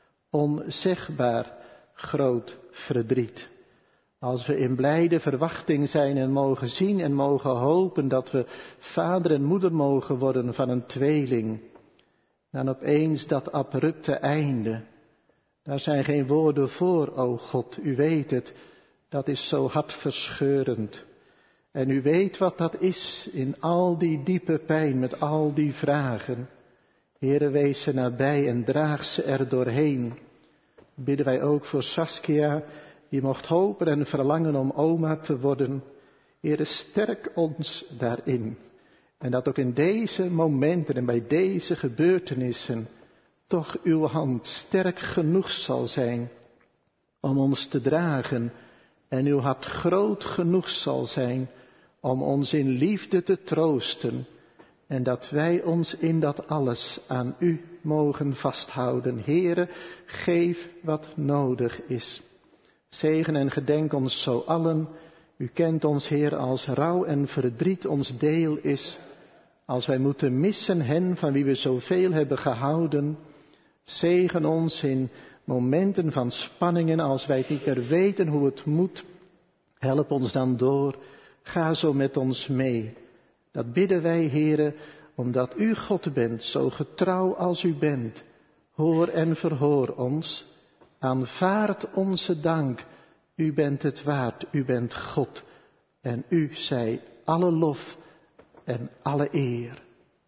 Onzegbaar groot verdriet. Als we in blijde verwachting zijn en mogen zien en mogen hopen dat we vader en moeder mogen worden van een tweeling. Dan opeens dat abrupte einde. Daar zijn geen woorden voor, o God, u weet het. Dat is zo hartverscheurend. En u weet wat dat is in al die diepe pijn met al die vragen. Heere, wees ze nabij en draag ze er doorheen. Bidden wij ook voor Saskia, die mocht hopen en verlangen om oma te worden. Heere, sterk ons daarin. En dat ook in deze momenten en bij deze gebeurtenissen toch uw hand sterk genoeg zal zijn om ons te dragen. En uw hart groot genoeg zal zijn om ons in liefde te troosten. En dat wij ons in dat alles aan u mogen vasthouden. Heere, geef wat nodig is. Zegen en gedenk ons zo allen. U kent ons, Heer, als rouw en verdriet ons deel is. Als wij moeten missen hen van wie we zoveel hebben gehouden. Zegen ons in momenten van spanningen als wij niet meer weten hoe het moet. Help ons dan door. Ga zo met ons mee. Dat bidden wij, Heere, omdat u God bent, zo getrouw als u bent. Hoor en verhoor ons. Aanvaard onze dank. U bent het waard, u bent God. En u zij alle lof en alle eer.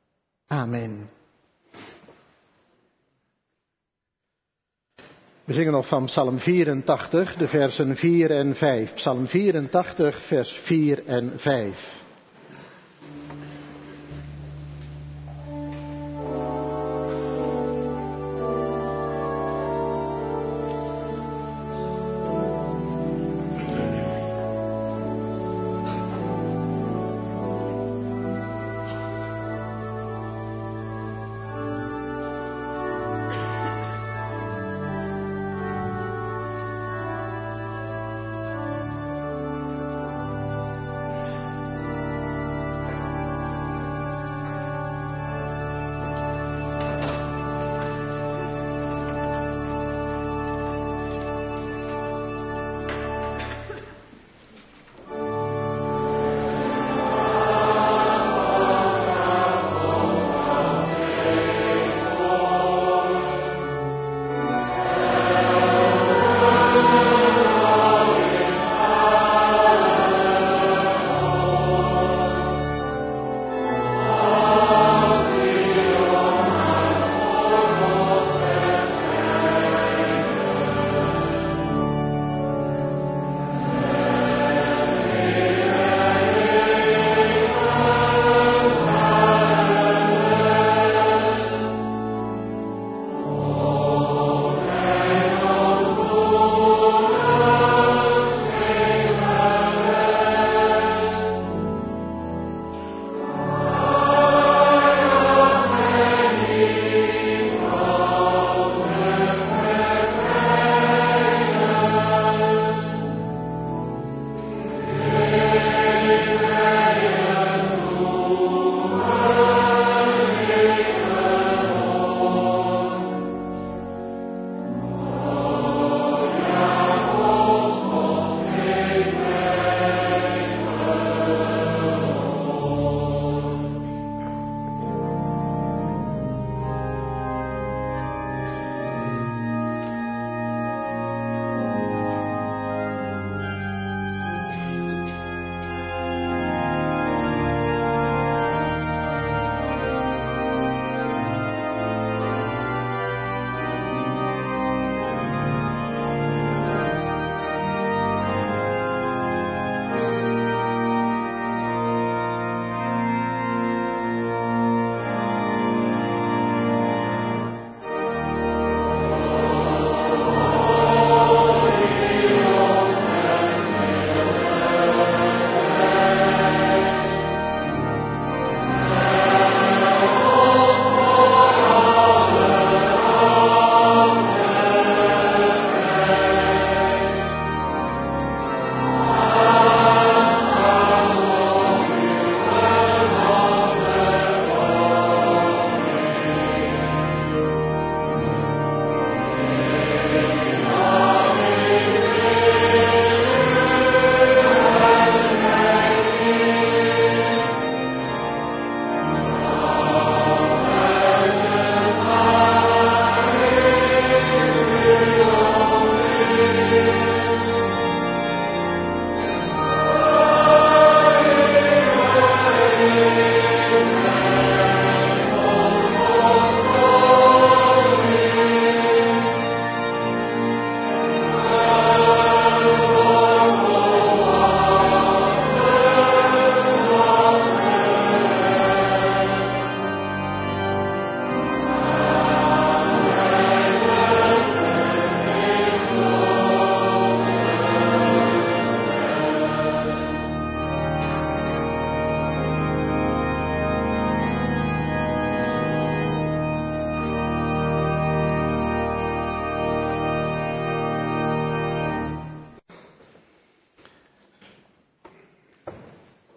Amen. We zingen nog van Psalm vierentachtig, de versen vier en vijf. Psalm vierentachtig, vers vier en vijf.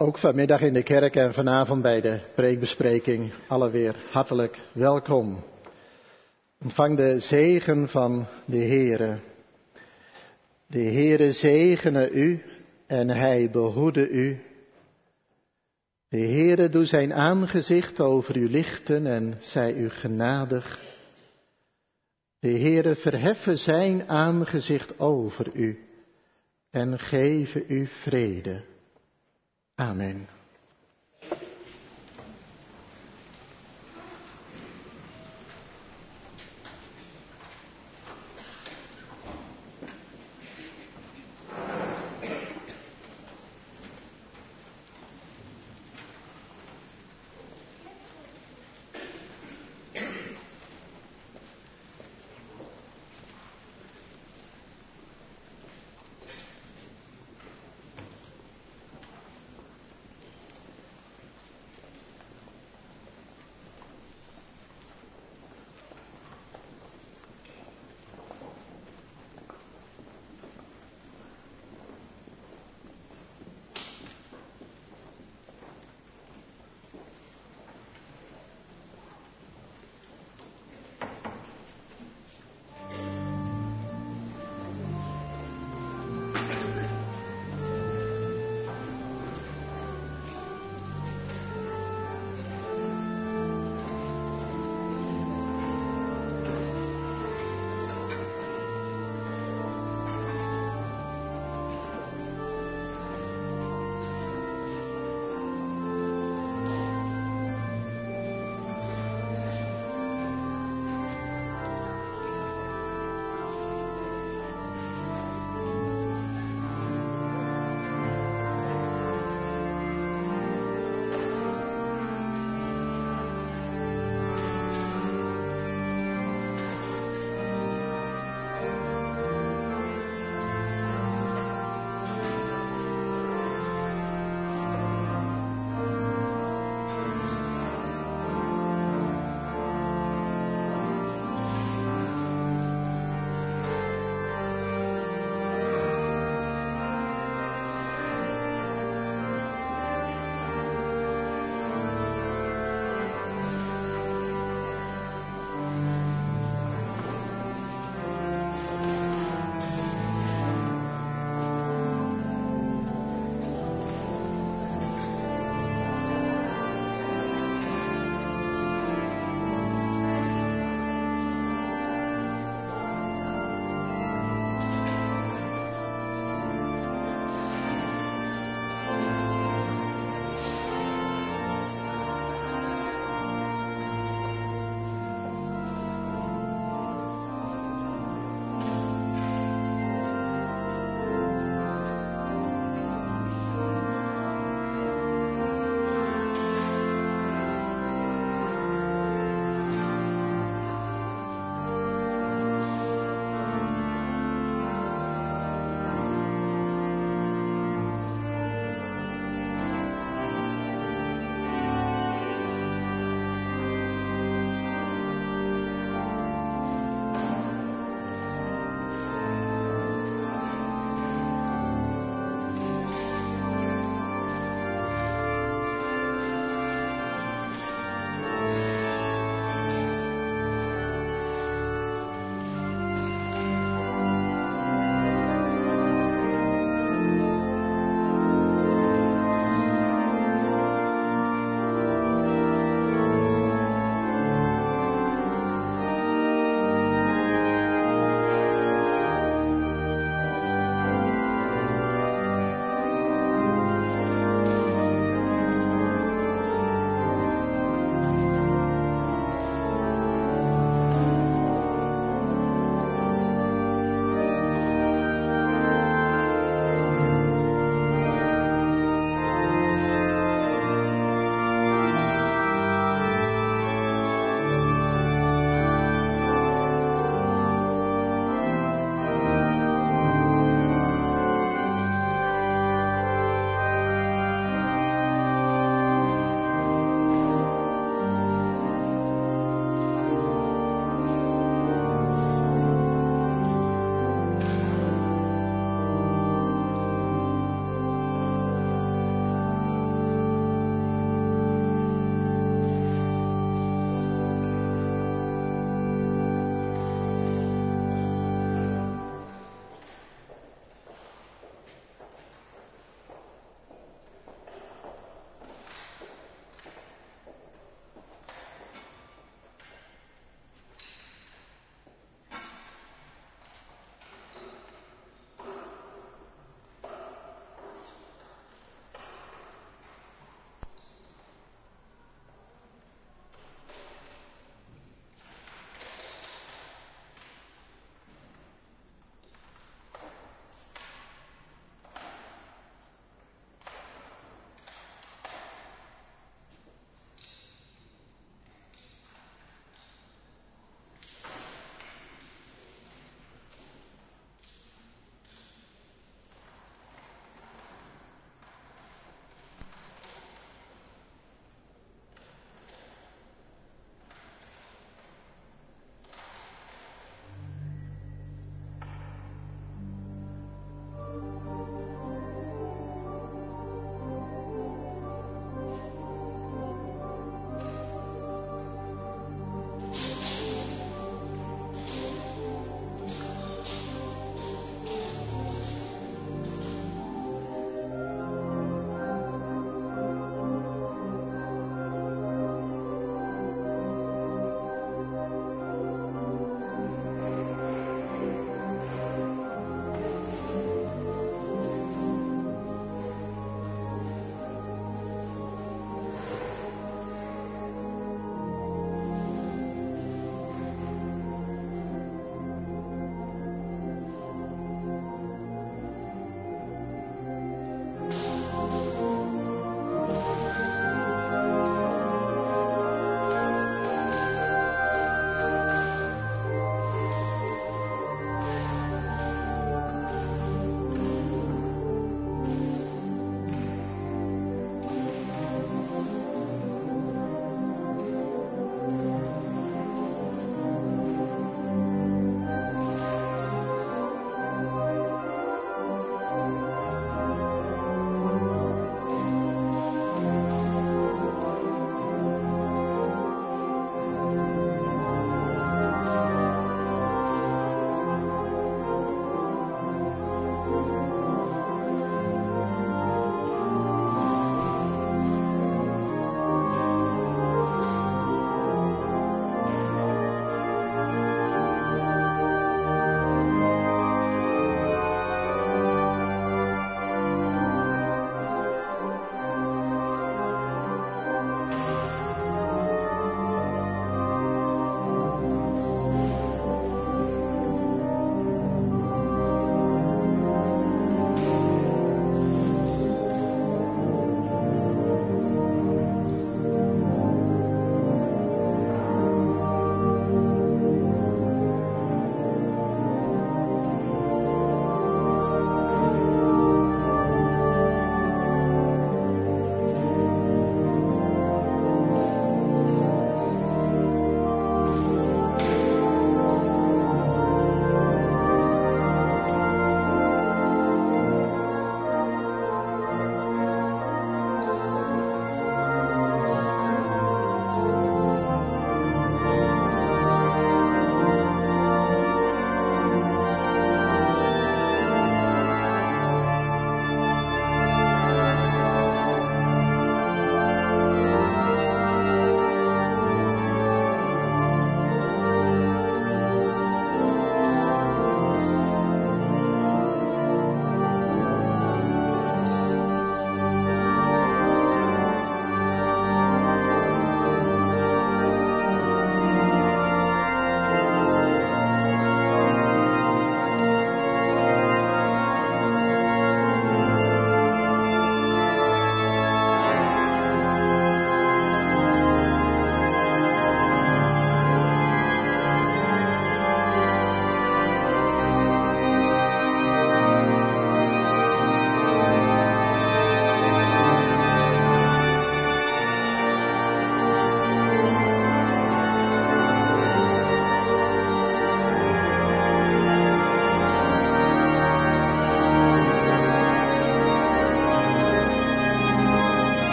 ook vanmiddag in de kerk en vanavond bij de preekbespreking alle weer hartelijk welkom. Ontvang de zegen van de Heere. De Heere zegene u en hij behoede u. De Heere doe zijn aangezicht over u lichten en zij u genadig. De Heere verheffe zijn aangezicht over u en geven u vrede. Amen.